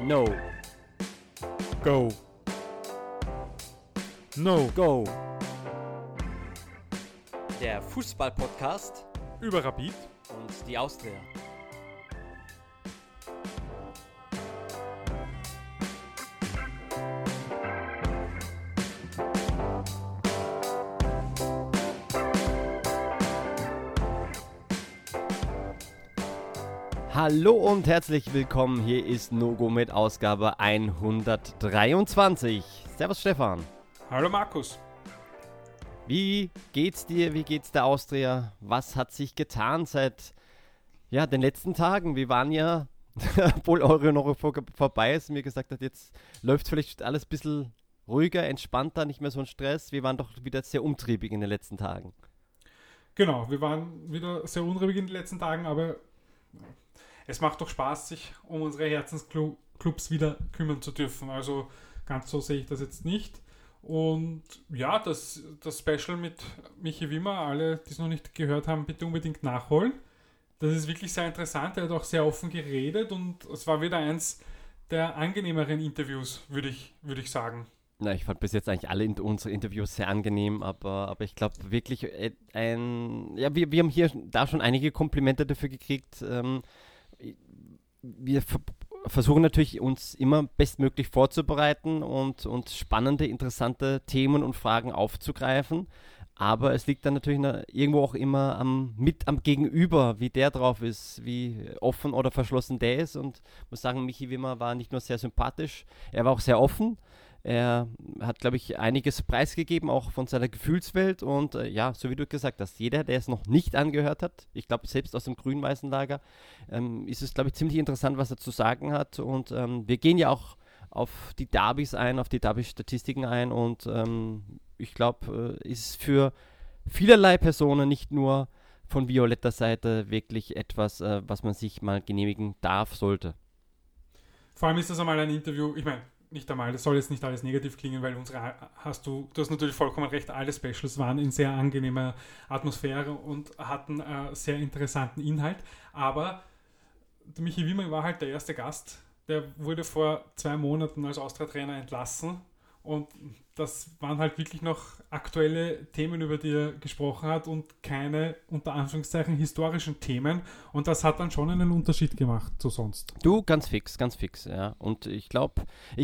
No. Go. No. Go. Der Fußball-Podcast Über Rapid und die Austria. Hallo und herzlich willkommen. Hier ist No-Go mit Ausgabe 123. Servus Stefan. Hallo Markus. Wie geht's dir? Wie geht's der Austria? Was hat sich getan seit den letzten Tagen? Wir waren ja, obwohl Euro noch vorbei ist, mir gesagt hat, jetzt läuft vielleicht alles ein bisschen ruhiger, entspannter, nicht mehr so ein Stress. Wir waren doch wieder sehr umtriebig in den letzten Tagen. Genau, wir waren wieder sehr unruhig in den letzten Tagen, aber es macht doch Spaß, sich um unsere Herzensclubs wieder kümmern zu dürfen. Also ganz so sehe ich das jetzt nicht. Und ja, das Special mit Michi Wimmer, alle, die es noch nicht gehört haben, bitte unbedingt nachholen. Das ist wirklich sehr interessant. Er hat auch sehr offen geredet und es war wieder eins der angenehmeren Interviews, würde ich sagen. Na, ich fand bis jetzt eigentlich alle unsere Interviews sehr angenehm, aber ich glaube wirklich wir haben hier da schon einige Komplimente dafür gekriegt. Wir versuchen natürlich, uns immer bestmöglich vorzubereiten und spannende, interessante Themen und Fragen aufzugreifen. Aber es liegt dann natürlich irgendwo auch immer am Gegenüber, wie der drauf ist, wie offen oder verschlossen der ist. Und ich muss sagen, Michi Wimmer war nicht nur sehr sympathisch, er war auch sehr offen. Er hat, glaube ich, einiges preisgegeben, auch von seiner Gefühlswelt. Und so wie du gesagt hast, jeder, der es noch nicht angehört hat, ich glaube, selbst aus dem grün-weißen Lager, ist es, glaube ich, ziemlich interessant, was er zu sagen hat. Und wir gehen ja auch auf die Derbys ein, auf die Derby-Statistiken ein. Und ich glaube, ist für vielerlei Personen, nicht nur von violetter Seite, wirklich etwas, was man sich mal genehmigen darf, sollte. Vor allem ist das einmal ein Interview, ich meine, nicht einmal, das soll jetzt nicht alles negativ klingen, weil du hast natürlich vollkommen recht, alle Specials waren in sehr angenehmer Atmosphäre und hatten sehr interessanten Inhalt, aber der Michi Wimmer war halt der erste Gast, der wurde vor 2 Monaten als Austria-Trainer entlassen und das waren halt wirklich noch aktuelle Themen, über die er gesprochen hat und keine, unter Anführungszeichen, historischen Themen. Und das hat dann schon einen Unterschied gemacht zu sonst. Du, ganz fix, ja. Und ich glaube,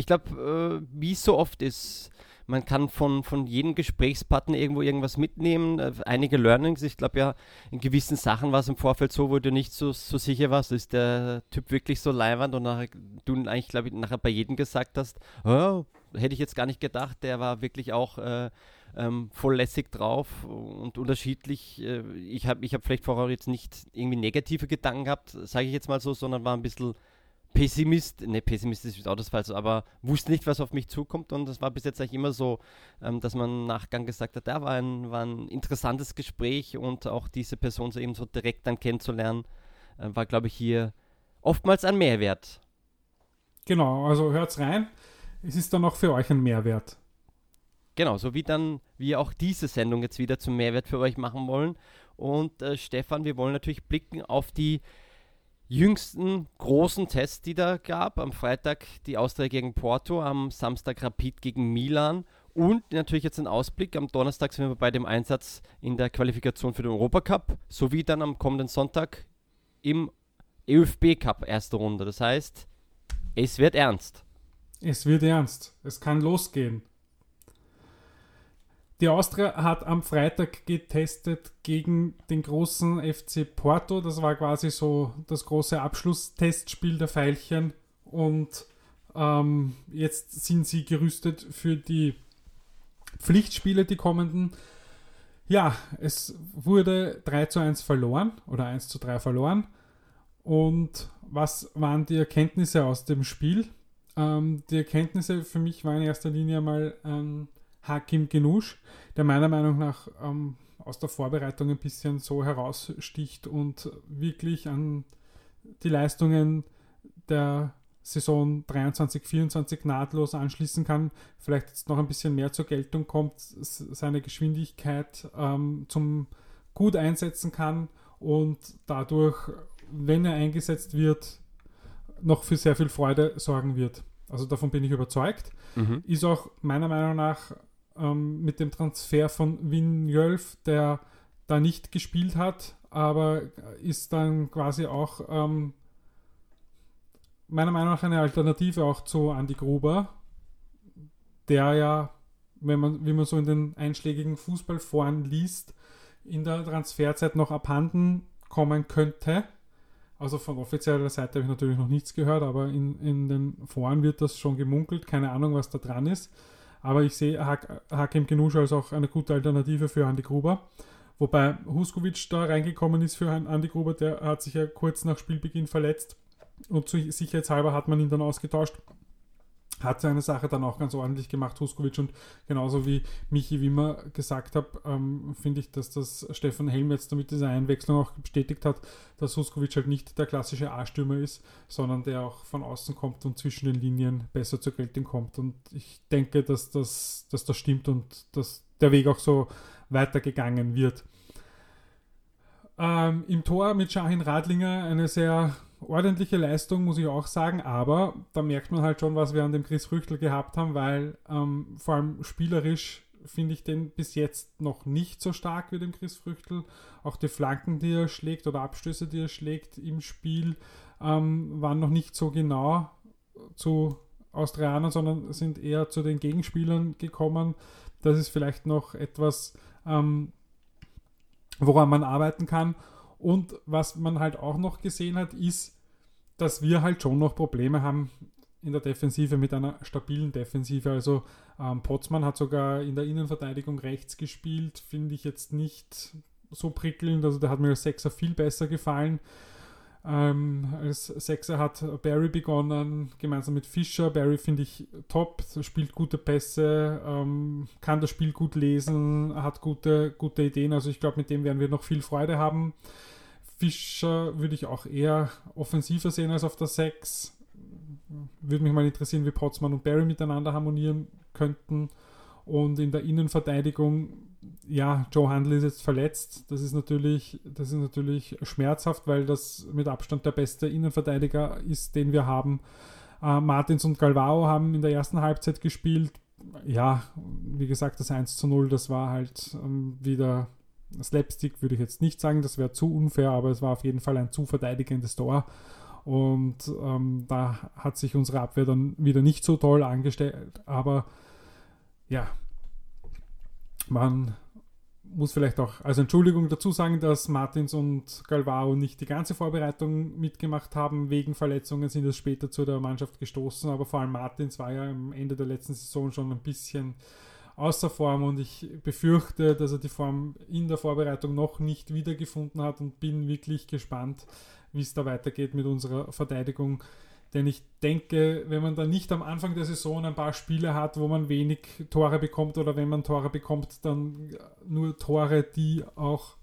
wie es so oft ist, man kann von jedem Gesprächspartner irgendwas mitnehmen, einige Learnings. Ich glaube ja, in gewissen Sachen war es im Vorfeld so, wo du nicht so sicher warst, ist der Typ wirklich so leiwand und du eigentlich, glaube ich, nachher bei jedem gesagt hast, oh, hätte ich jetzt gar nicht gedacht, der war wirklich auch voll lässig drauf und unterschiedlich. Ich hab vielleicht vorher jetzt nicht irgendwie negative Gedanken gehabt, sage ich jetzt mal so, sondern war ein bisschen pessimistisch ist auch das Falsche, aber wusste nicht, was auf mich zukommt und das war bis jetzt eigentlich immer so, dass man im Nachgang gesagt hat, war ein interessantes Gespräch und auch diese Person so eben so direkt dann kennenzulernen, war, glaube ich, hier oftmals ein Mehrwert. Genau, also hört's rein. Es ist dann auch für euch ein Mehrwert. Genau, so wie wir auch diese Sendung jetzt wieder zum Mehrwert für euch machen wollen. Und Stefan, wir wollen natürlich blicken auf die jüngsten großen Tests, die da gab. Am Freitag die Austria gegen Porto, am Samstag Rapid gegen Milan und natürlich jetzt ein Ausblick. Am Donnerstag sind wir bei dem Einsatz in der Qualifikation für den Europacup, sowie dann am kommenden Sonntag im ÖFB-Cup erste Runde. Das heißt, es wird ernst. Es wird ernst. Es kann losgehen. Die Austria hat am Freitag getestet gegen den großen FC Porto. Das war quasi so das große Abschlusstestspiel der Veilchen. Und jetzt sind sie gerüstet für die Pflichtspiele, die kommenden. Ja, es wurde 3:1 verloren oder 1:3 verloren. Und was waren die Erkenntnisse aus dem Spiel? Die Erkenntnisse für mich waren in erster Linie mal Hakim Genusch, der meiner Meinung nach aus der Vorbereitung ein bisschen so heraussticht und wirklich an die Leistungen der Saison 23/24 nahtlos anschließen kann. Vielleicht jetzt noch ein bisschen mehr zur Geltung kommt, seine Geschwindigkeit zum gut einsetzen kann und dadurch, wenn er eingesetzt wird, noch für sehr viel Freude sorgen wird. Also davon bin ich überzeugt. Ist auch meiner Meinung nach mit dem Transfer von Vigneulf, der da nicht gespielt hat, aber ist dann quasi auch meiner Meinung nach eine Alternative auch zu Andi Gruber, der ja, wie man so in den einschlägigen Fußballforen liest, in der Transferzeit noch abhanden kommen könnte. Also von offizieller Seite habe ich natürlich noch nichts gehört, aber in den Foren wird das schon gemunkelt. Keine Ahnung, was da dran ist. Aber ich sehe Hakim Genusch als auch eine gute Alternative für Andi Gruber. Wobei Huskovic da reingekommen ist für Andi Gruber, der hat sich ja kurz nach Spielbeginn verletzt. Und sicherheitshalber hat man ihn dann ausgetauscht. Hat seine Sache dann auch ganz ordentlich gemacht, Huskovic. Und genauso wie Michi Wimmer gesagt hat, finde ich, dass das Stefan Helm jetzt damit diese Einwechslung auch bestätigt hat, dass Huskovic halt nicht der klassische A-Stürmer ist, sondern der auch von außen kommt und zwischen den Linien besser zur Geltung kommt. Und ich denke, dass das stimmt und dass der Weg auch so weitergegangen wird. Im Tor mit Shahin Radlinger eine sehr ordentliche Leistung, muss ich auch sagen, aber da merkt man halt schon, was wir an dem Chris Früchtl gehabt haben, weil vor allem spielerisch finde ich den bis jetzt noch nicht so stark wie den Chris Früchtl. Auch die Flanken, die er schlägt oder Abstöße, die er schlägt im Spiel, waren noch nicht so genau zu Austrianern, sondern sind eher zu den Gegenspielern gekommen. Das ist vielleicht noch etwas, woran man arbeiten kann. Und was man halt auch noch gesehen hat, ist, dass wir halt schon noch Probleme haben in der Defensive mit einer stabilen Defensive. Also Potzmann hat sogar in der Innenverteidigung rechts gespielt, finde ich jetzt nicht so prickelnd. Also der hat mir als Sechser viel besser gefallen. Als Sechser hat Barry begonnen, gemeinsam mit Fischer. Barry finde ich top, spielt gute Pässe, kann das Spiel gut lesen, hat gute Ideen. Also ich glaube, mit dem werden wir noch viel Freude haben. Fischer würde ich auch eher offensiver sehen als auf der 6. Würde mich mal interessieren, wie Potzmann und Barry miteinander harmonieren könnten. Und in der Innenverteidigung, ja, Joe Handel ist jetzt verletzt. Das ist natürlich schmerzhaft, weil das mit Abstand der beste Innenverteidiger ist, den wir haben. Martins und Galvao haben in der ersten Halbzeit gespielt. Ja, wie gesagt, das 1:0, das war halt wieder Slapstick, würde ich jetzt nicht sagen, das wäre zu unfair, aber es war auf jeden Fall ein zu verteidigendes Tor. Und da hat sich unsere Abwehr dann wieder nicht so toll angestellt. Aber ja, man muss vielleicht auch als Entschuldigung dazu sagen, dass Martins und Galvao nicht die ganze Vorbereitung mitgemacht haben. Wegen Verletzungen sind es später zu der Mannschaft gestoßen, aber vor allem Martins war ja am Ende der letzten Saison schon ein bisschen außer Form und ich befürchte, dass er die Form in der Vorbereitung noch nicht wiedergefunden hat und bin wirklich gespannt, wie es da weitergeht mit unserer Verteidigung. Denn ich denke, wenn man dann nicht am Anfang der Saison ein paar Spiele hat, wo man wenig Tore bekommt oder wenn man Tore bekommt, dann nur Tore, die auch,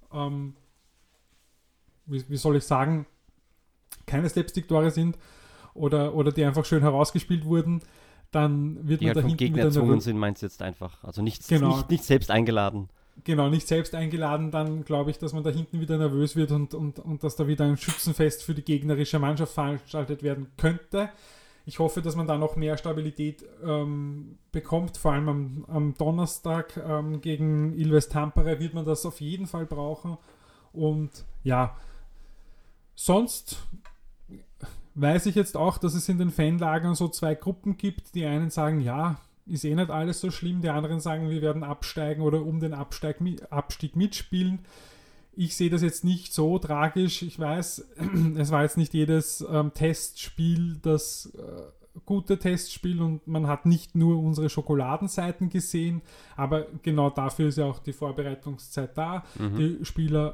wie soll ich sagen, keine Slapstick-Tore sind oder die einfach schön herausgespielt wurden, dann wird die man halt da vom hinten Gegner wieder erzwungen sind, meinst du jetzt einfach. Also nicht selbst eingeladen. Genau, nicht selbst eingeladen, dann glaube ich, dass man da hinten wieder nervös wird und dass da wieder ein Schützenfest für die gegnerische Mannschaft veranstaltet werden könnte. Ich hoffe, dass man da noch mehr Stabilität bekommt, vor allem am Donnerstag gegen Ilves Tampere wird man das auf jeden Fall brauchen. Und ja, sonst weiß ich jetzt auch, dass es in den Fanlagern so zwei Gruppen gibt. Die einen sagen, ja, ist eh nicht alles so schlimm. Die anderen sagen, wir werden absteigen oder um den Abstieg mitspielen. Ich sehe das jetzt nicht so tragisch. Ich weiß, es war jetzt nicht jedes Testspiel das gute Testspiel und man hat nicht nur unsere Schokoladenseiten gesehen, aber genau dafür ist ja auch die Vorbereitungszeit da. Die Spieler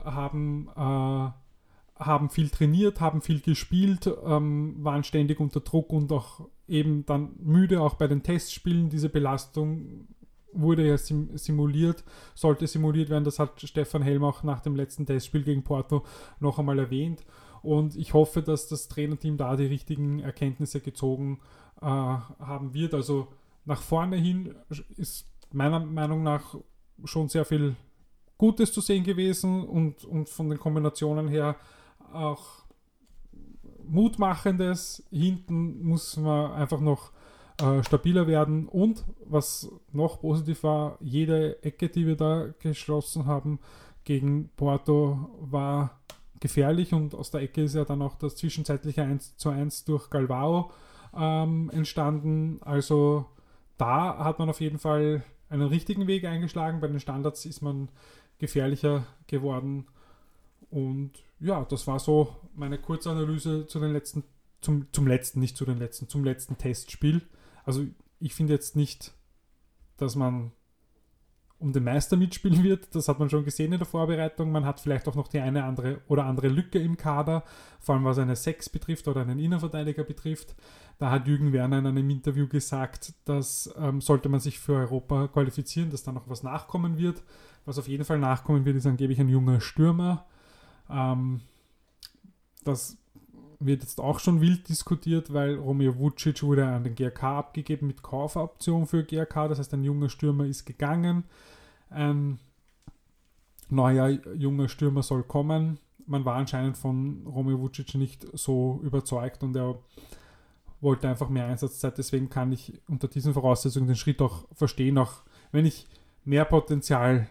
haben viel trainiert, haben viel gespielt, waren ständig unter Druck und auch eben dann müde, auch bei den Testspielen. Diese Belastung wurde ja sollte simuliert werden. Das hat Stefan Helm auch nach dem letzten Testspiel gegen Porto noch einmal erwähnt. Und ich hoffe, dass das Trainerteam da die richtigen Erkenntnisse gezogen haben wird. Also nach vorne hin ist meiner Meinung nach schon sehr viel Gutes zu sehen gewesen und von den Kombinationen her auch Mutmachendes. Hinten muss man einfach noch stabiler werden. Und was noch positiv war, jede Ecke, die wir da geschlossen haben gegen Porto, war gefährlich, und aus der Ecke ist ja dann auch das zwischenzeitliche 1:1 durch Galvao entstanden. Also da hat man auf jeden Fall einen richtigen Weg eingeschlagen. Bei den Standards ist man gefährlicher geworden. Und ja, das war so meine Kurzanalyse zu den letzten, zum letzten Testspiel. Also ich finde jetzt nicht, dass man um den Meister mitspielen wird. Das hat man schon gesehen in der Vorbereitung. Man hat vielleicht auch noch die eine andere Lücke im Kader, vor allem was eine 6 betrifft oder einen Innenverteidiger betrifft. Da hat Jürgen Werner in einem Interview gesagt, dass sollte man sich für Europa qualifizieren, dass da noch was nachkommen wird. Was auf jeden Fall nachkommen wird, ist angeblich ein junger Stürmer. Das wird jetzt auch schon wild diskutiert, weil Romeo Vucic wurde an den GRK abgegeben mit Kaufoption für GRK. Das heißt, ein junger Stürmer ist gegangen. Ein neuer junger Stürmer soll kommen. Man war anscheinend von Romeo Vucic nicht so überzeugt und er wollte einfach mehr Einsatzzeit. Deswegen kann ich unter diesen Voraussetzungen den Schritt auch verstehen, auch wenn ich mehr Potenzial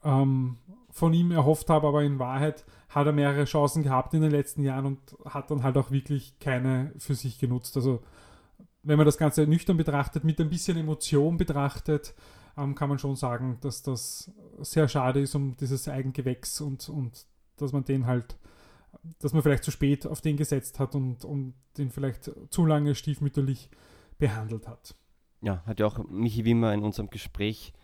von ihm erhofft habe, aber in Wahrheit hat er mehrere Chancen gehabt in den letzten Jahren und hat dann halt auch wirklich keine für sich genutzt. Also wenn man das Ganze nüchtern betrachtet, mit ein bisschen Emotion betrachtet, kann man schon sagen, dass das sehr schade ist um dieses Eigengewächs und dass man den halt, dass man vielleicht zu spät auf den gesetzt hat und den vielleicht zu lange stiefmütterlich behandelt hat. Ja, hat ja auch Michi Wimmer in unserem Gespräch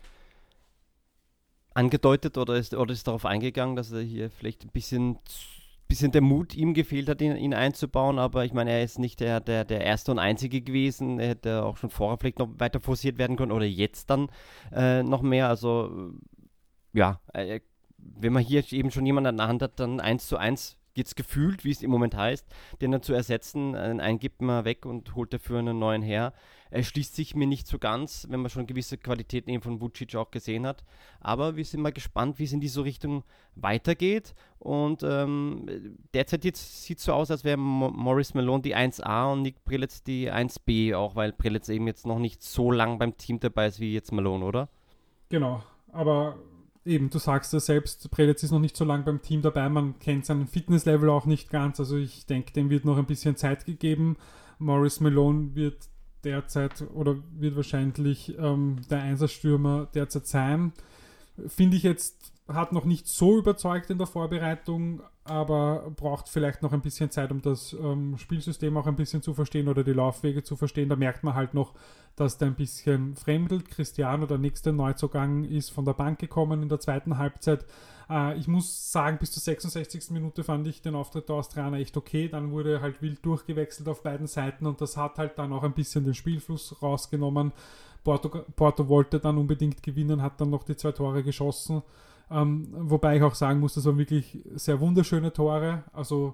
angedeutet oder ist darauf eingegangen, dass er hier vielleicht ein bisschen der Mut ihm gefehlt hat, ihn einzubauen, aber ich meine, er ist nicht der Erste und Einzige gewesen, er hätte auch schon vorher vielleicht noch weiter forciert werden können oder jetzt dann noch mehr, also ja, wenn man hier eben schon jemanden an der Hand hat, dann 1:1 jetzt gefühlt, wie es im Moment heißt, den dann zu ersetzen, einen gibt man weg und holt dafür einen neuen her. Er schließt sich mir nicht so ganz, wenn man schon gewisse Qualitäten eben von Vucic auch gesehen hat. Aber wir sind mal gespannt, wie es in diese Richtung weitergeht. Und derzeit jetzt sieht es so aus, als wäre Maurice Malone die 1A und Nick Prelitz die 1B, auch weil Prelitz eben jetzt noch nicht so lang beim Team dabei ist wie jetzt Malone, oder? Genau, aber eben, du sagst ja selbst, Prelitz ist noch nicht so lange beim Team dabei, man kennt seinen Fitnesslevel auch nicht ganz, also ich denke, dem wird noch ein bisschen Zeit gegeben. Maurice Malone wird derzeit oder wird wahrscheinlich der Einserstürmer derzeit sein. Finde ich jetzt, hat noch nicht so überzeugt in der Vorbereitung, aber braucht vielleicht noch ein bisschen Zeit, um das Spielsystem auch ein bisschen zu verstehen oder die Laufwege zu verstehen. Da merkt man halt noch, dass der ein bisschen fremdelt. Cristiano, der nächste Neuzugang, ist von der Bank gekommen in der zweiten Halbzeit. Ich muss sagen, bis zur 66. Minute fand ich den Auftritt der Australier echt okay. Dann wurde halt wild durchgewechselt auf beiden Seiten und das hat halt dann auch ein bisschen den Spielfluss rausgenommen. Porto wollte dann unbedingt gewinnen, hat dann noch die 2 Tore geschossen. Wobei ich auch sagen muss, das waren wirklich sehr wunderschöne Tore. Also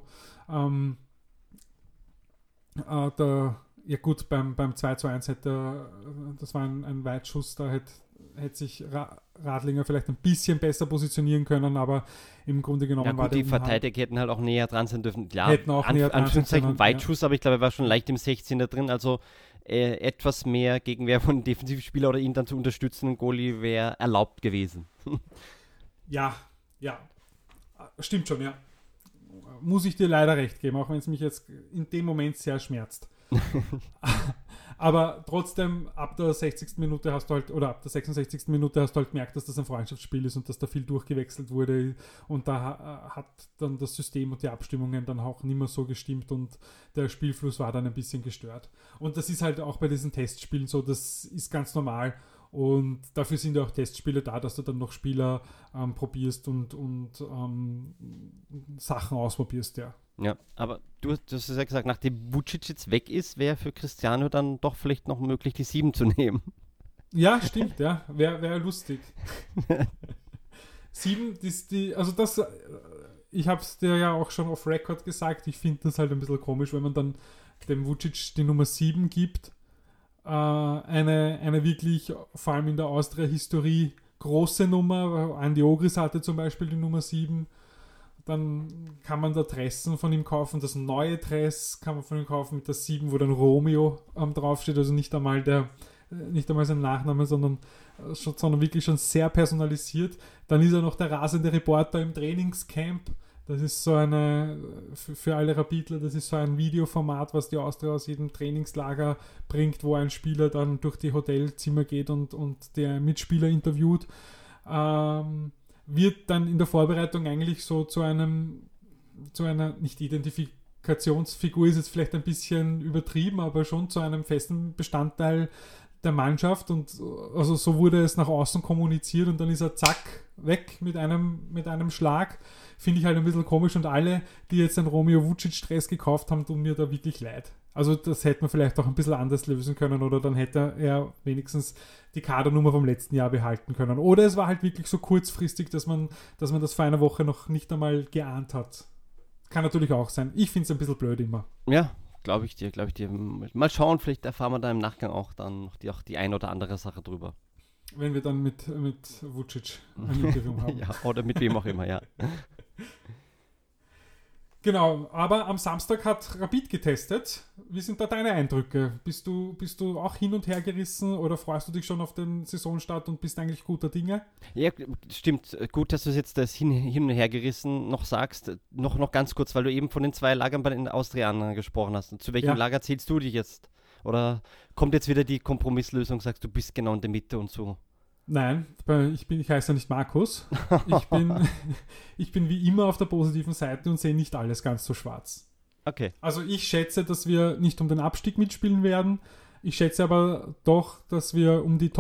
ja gut, beim 2:1 hätte, das war ein Weitschuss, da hätte sich Radlinger vielleicht ein bisschen besser positionieren können, aber im Grunde genommen ja, gut, war der die Verteidiger hätten halt auch näher dran sein dürfen. Klar, hätten auch näher dran sein können, Weitschuss, ja. Aber ich glaube, er war schon leicht im 16er drin, also etwas mehr Gegenwehr von Defensivspieler oder ihn dann zu unterstützen, Goalie wäre erlaubt gewesen. Ja, stimmt schon, ja. Muss ich dir leider recht geben, auch wenn es mich jetzt in dem Moment sehr schmerzt. Aber trotzdem, ab der 60. Minute hast du halt, oder ab der 66. Minute hast du halt gemerkt, dass das ein Freundschaftsspiel ist und dass da viel durchgewechselt wurde und da hat dann das System und die Abstimmungen dann auch nicht mehr so gestimmt und der Spielfluss war dann ein bisschen gestört. Und das ist halt auch bei diesen Testspielen so, das ist ganz normal. Und dafür sind ja auch Testspiele da, dass du dann noch Spieler probierst und Sachen ausprobierst, ja. Ja, aber du hast ja gesagt, nachdem Vucic jetzt weg ist, wäre für Cristiano dann doch vielleicht noch möglich, die 7 zu nehmen. Ja, stimmt, ja. Wäre lustig. 7, also das, ich habe es dir ja auch schon auf Record gesagt, ich finde das halt ein bisschen komisch, wenn man dann dem Vucic die Nummer 7 gibt. Eine wirklich, vor allem in der Austria-Historie, große Nummer. Andi Ogris hatte zum Beispiel die Nummer 7. Dann kann man da Dressen von ihm kaufen. Das neue Dress kann man von ihm kaufen mit der 7, wo dann Romeo draufsteht. Also nicht einmal sein Nachname, sondern wirklich schon sehr personalisiert. Dann ist er noch der rasende Reporter im Trainingscamp. Das ist so für alle Rapidler, das ist so ein Videoformat, was die Austria aus jedem Trainingslager bringt, wo ein Spieler dann durch die Hotelzimmer geht und der Mitspieler interviewt. Wird dann in der Vorbereitung eigentlich so zu einer nicht Identifikationsfigur, ist jetzt vielleicht ein bisschen übertrieben, aber schon zu einem festen Bestandteil der Mannschaft, und also so wurde es nach außen kommuniziert, und dann ist er zack weg mit einem Schlag. Finde ich halt ein bisschen komisch, und alle, die jetzt einen Romeo Vucic-Dress gekauft haben, tun mir da wirklich leid. Also das hätte man vielleicht auch ein bisschen anders lösen können, oder dann hätte er wenigstens die Kadernummer vom letzten Jahr behalten können. Oder es war halt wirklich so kurzfristig, dass man das vor einer Woche noch nicht einmal geahnt hat. Kann natürlich auch sein. Ich finde es ein bisschen blöd immer. Ja, glaube ich dir. Mal schauen, vielleicht erfahren wir da im Nachgang auch dann noch die ein oder andere Sache drüber. Wenn wir dann mit Vucic ein Interview haben. Ja, oder mit wem auch immer, ja. Genau, aber am Samstag hat Rapid getestet. Wie sind da deine Eindrücke? Bist du auch hin und her gerissen, oder freust du dich schon auf den Saisonstart und bist eigentlich guter Dinge? Ja, stimmt. Gut, dass du jetzt das hin und her gerissen noch sagst. Noch ganz kurz, weil du eben von den 2 Lagern bei den Austrianern gesprochen hast. Und zu welchem Lager zählst du dich jetzt? Oder kommt jetzt wieder die Kompromisslösung, sagst du bist genau in der Mitte und so? Nein, ich heiße ja nicht Markus. Ich bin wie immer auf der positiven Seite und sehe nicht alles ganz so schwarz. Okay. Also ich schätze, dass wir nicht um den Abstieg mitspielen werden. Ich schätze aber doch, dass wir um die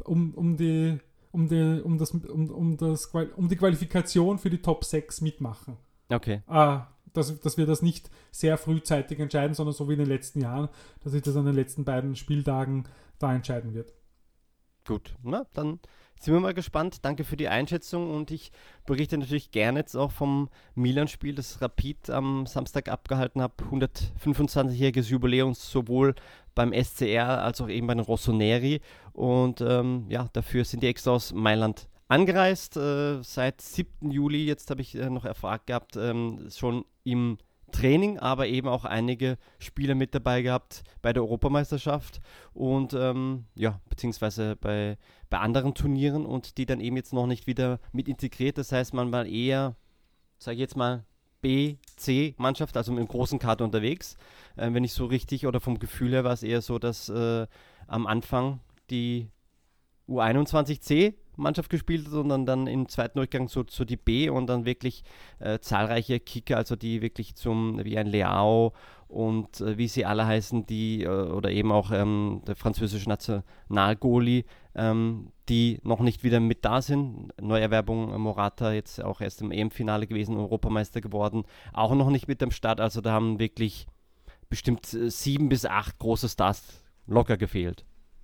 Qualifikation für die Top 6 mitmachen. Okay. Dass wir das nicht sehr frühzeitig entscheiden, sondern so wie in den letzten Jahren, dass sich das an den letzten beiden Spieltagen da entscheiden wird. Gut, na, dann sind wir mal gespannt. Danke für die Einschätzung, und ich berichte natürlich gerne jetzt auch vom Milan-Spiel, das Rapid am Samstag abgehalten hat. 125-jähriges Jubiläum, sowohl beim SCR als auch eben bei den Rossoneri, und dafür sind die extra aus Mailand angereist. Seit 7. Juli, jetzt habe ich noch erfragt gehabt, schon im Training, aber eben auch einige Spieler mit dabei gehabt bei der Europameisterschaft und beziehungsweise bei anderen Turnieren, und die dann eben jetzt noch nicht wieder mit integriert. Das heißt, man war eher, sage ich jetzt mal, B, C-Mannschaft, also mit dem großen Kader unterwegs. Wenn ich so richtig, oder vom Gefühl her war es eher so, dass am Anfang die U21C-Mannschaft gespielt hat, sondern dann im zweiten Durchgang so die B, und dann wirklich zahlreiche Kicker, also die wirklich wie ein Leao und wie sie alle heißen, die oder eben auch der französische Nationalgoalie, die noch nicht wieder mit da sind. Neuerwerbung Morata, jetzt auch erst im EM-Finale gewesen, Europameister geworden, auch noch nicht mit am Start. Also da haben wirklich bestimmt 7 bis 8 große Stars locker gefehlt.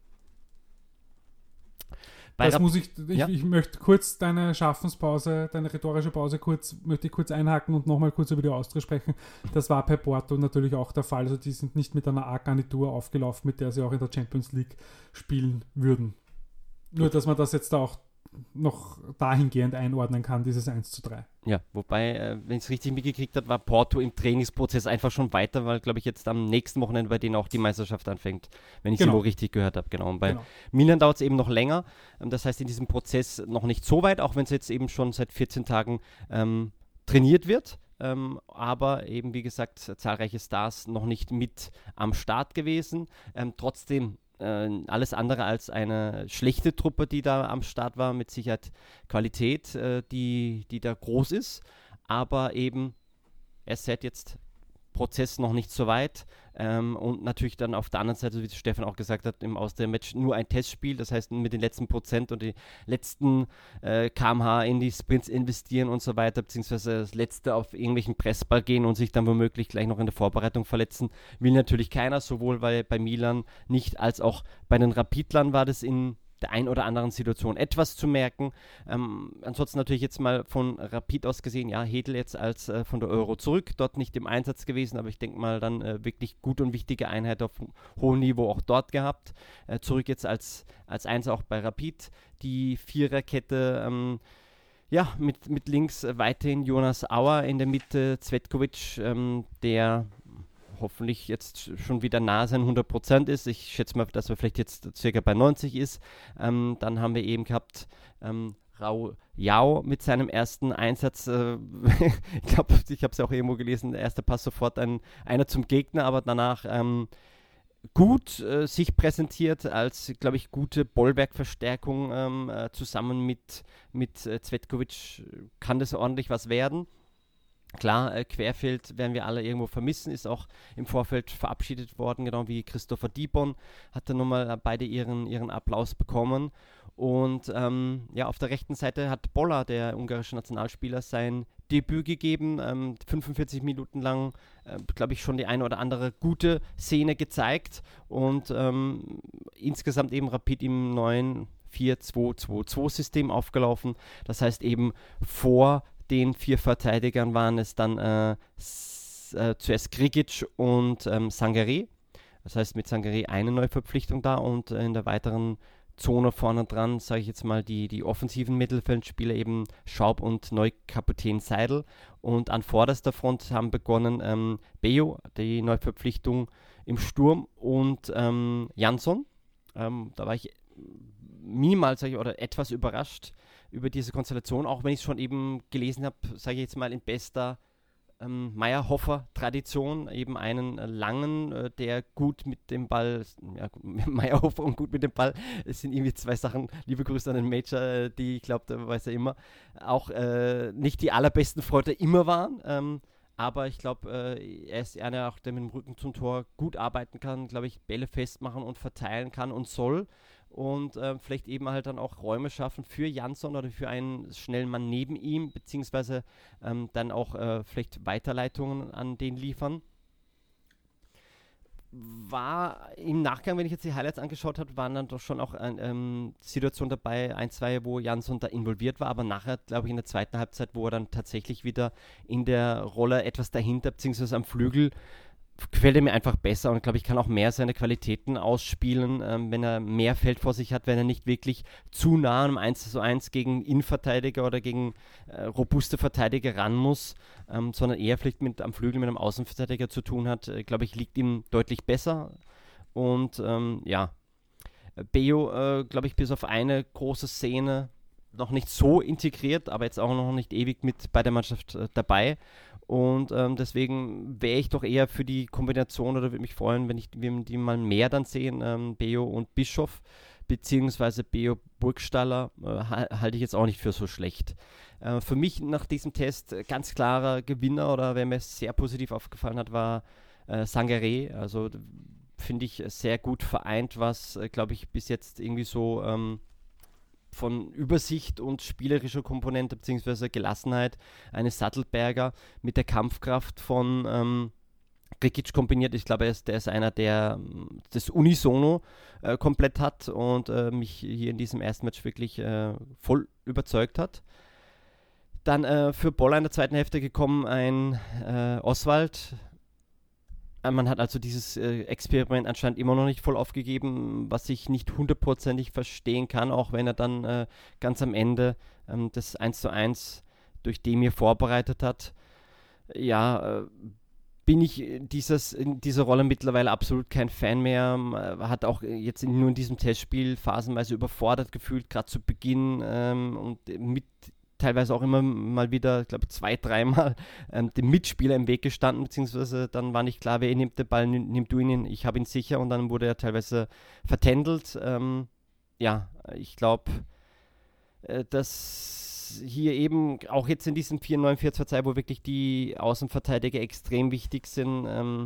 Ich möchte kurz deine Schaffenspause, deine rhetorische Pause möchte ich kurz einhaken und nochmal kurz über die Austria sprechen. Das war bei Porto natürlich auch der Fall. Also die sind nicht mit einer A-Garnitur aufgelaufen, mit der sie auch in der Champions League spielen würden. Nur, dass man das jetzt da auch noch dahingehend einordnen kann, dieses 1:3. Ja, wobei, wenn ich es richtig mitgekriegt habe, war Porto im Trainingsprozess einfach schon weiter, weil, glaube ich, jetzt am nächsten Wochenende bei denen auch die Meisterschaft anfängt, wenn ich es wohl richtig gehört habe. Genau. Und bei Milan dauert es eben noch länger. Das heißt, in diesem Prozess noch nicht so weit, auch wenn es jetzt eben schon seit 14 Tagen trainiert wird. Aber eben, wie gesagt, zahlreiche Stars noch nicht mit am Start gewesen. Trotzdem alles andere als eine schlechte Truppe, die da am Start war, mit Sicherheit Qualität, die da groß ist, aber eben erst seit jetzt Prozess noch nicht so weit, und natürlich dann auf der anderen Seite, wie Stefan auch gesagt hat, im Austria-Match nur ein Testspiel, das heißt mit den letzten Prozent und die letzten km/h in die Sprints investieren und so weiter, beziehungsweise das letzte auf irgendwelchen Pressball gehen und sich dann womöglich gleich noch in der Vorbereitung verletzen, will natürlich keiner, sowohl bei Milan nicht als auch bei den Rapidlern war das in der ein oder anderen Situation etwas zu merken. Ansonsten natürlich jetzt mal von Rapid aus gesehen, ja, Hedl jetzt als von der Euro zurück, dort nicht im Einsatz gewesen, aber ich denke mal dann wirklich gute und wichtige Einheit auf hohem Niveau auch dort gehabt. Zurück jetzt als Eins auch bei Rapid. Die Viererkette, Ja, mit links weiterhin Jonas Auer, in der Mitte Cvetkovic, der hoffentlich jetzt schon wieder nahe sein 100% ist. Ich schätze mal, dass er vielleicht jetzt circa bei 90 ist. Dann haben wir eben gehabt Raul Yao mit seinem ersten Einsatz. Ich glaube, ich habe es ja auch irgendwo gelesen, der erste Pass sofort einer zum Gegner, aber danach gut sich präsentiert als, glaube ich, gute Bollwerkverstärkung zusammen mit Cvetkovic kann das ordentlich was werden. Klar, Querfeld werden wir alle irgendwo vermissen, ist auch im Vorfeld verabschiedet worden, genau wie Christopher Dibon, hat dann nochmal beide ihren Applaus bekommen. Und auf der rechten Seite hat Bolla, der ungarische Nationalspieler, sein Debüt gegeben, 45 Minuten lang, glaube ich, schon die eine oder andere gute Szene gezeigt und insgesamt eben Rapid im neuen 4-2-2-2-System aufgelaufen. Das heißt eben vor den 4 Verteidigern waren es dann zuerst Grigic und Sangaré. Das heißt mit Sangaré eine Neuverpflichtung da und in der weiteren Zone vorne dran, sage ich jetzt mal, die offensiven Mittelfeldspieler eben Schaub und Neukapitän Seidel. Und an vorderster Front haben begonnen Bejo, die Neuverpflichtung im Sturm, und Jansson. Da war ich minimal, sage ich, oder etwas überrascht über diese Konstellation, auch wenn ich es schon eben gelesen habe, sage ich jetzt mal in bester Meyerhofer-Tradition, eben einen langen, der gut mit dem Ball, ja, Meyerhofer und gut mit dem Ball, es sind irgendwie 2 Sachen, liebe Grüße an den Major, die, ich glaube, da weiß er immer, auch nicht die allerbesten Freunde immer waren, aber ich glaube, er ist einer auch, der mit dem Rücken zum Tor gut arbeiten kann, glaube ich, Bälle festmachen und verteilen kann und soll. Und vielleicht eben halt dann auch Räume schaffen für Jansson oder für einen schnellen Mann neben ihm, beziehungsweise dann auch vielleicht Weiterleitungen an den liefern. War im Nachgang, wenn ich jetzt die Highlights angeschaut habe, waren dann doch schon auch Situationen dabei, 1, 2, wo Jansson da involviert war, aber nachher, glaube ich, in der zweiten Halbzeit, wo er dann tatsächlich wieder in der Rolle etwas dahinter, beziehungsweise am Flügel, gefällt er mir einfach besser und glaube ich, kann auch mehr seine Qualitäten ausspielen, wenn er mehr Feld vor sich hat, wenn er nicht wirklich zu nah am 1:1 gegen Innenverteidiger oder gegen robuste Verteidiger ran muss, sondern eher vielleicht am Flügel mit einem Außenverteidiger zu tun hat, glaube ich, liegt ihm deutlich besser. Und Bejo, glaube ich, bis auf eine große Szene noch nicht so integriert, aber jetzt auch noch nicht ewig mit bei der Mannschaft dabei. Und deswegen wäre ich doch eher für die Kombination oder würde mich freuen, wenn wir die mal mehr dann sehen, Bejo und Bischof, beziehungsweise Bejo Burgstaller, halte ich jetzt auch nicht für so schlecht. Für mich nach diesem Test ganz klarer Gewinner oder wer mir sehr positiv aufgefallen hat, war Sangaré. Also finde ich sehr gut vereint, was, glaube ich, bis jetzt irgendwie so von Übersicht und spielerischer Komponente bzw. Gelassenheit eines Sattelberger mit der Kampfkraft von Grigic kombiniert. Ich glaube, der ist einer, der das Unisono komplett hat und mich hier in diesem ersten Match wirklich voll überzeugt hat. Dann für Bolla in der zweiten Hälfte gekommen ein Oswald. Man hat also dieses Experiment anscheinend immer noch nicht voll aufgegeben, was ich nicht hundertprozentig verstehen kann, auch wenn er dann ganz am Ende das 1:1 durch Demir vorbereitet hat. Ja, bin ich in dieser Rolle mittlerweile absolut kein Fan mehr. Hat auch jetzt nur in diesem Testspiel phasenweise überfordert gefühlt, gerade zu Beginn und mit teilweise auch immer mal wieder, ich glaube 2-, 3-mal dem Mitspieler im Weg gestanden, beziehungsweise dann war nicht klar, wer nimmt den Ball, nimm du ihn, ich habe ihn sicher, und dann wurde er teilweise vertändelt. Ich glaube, dass hier eben auch jetzt in diesem 4-9-4-2, wo wirklich die Außenverteidiger extrem wichtig sind,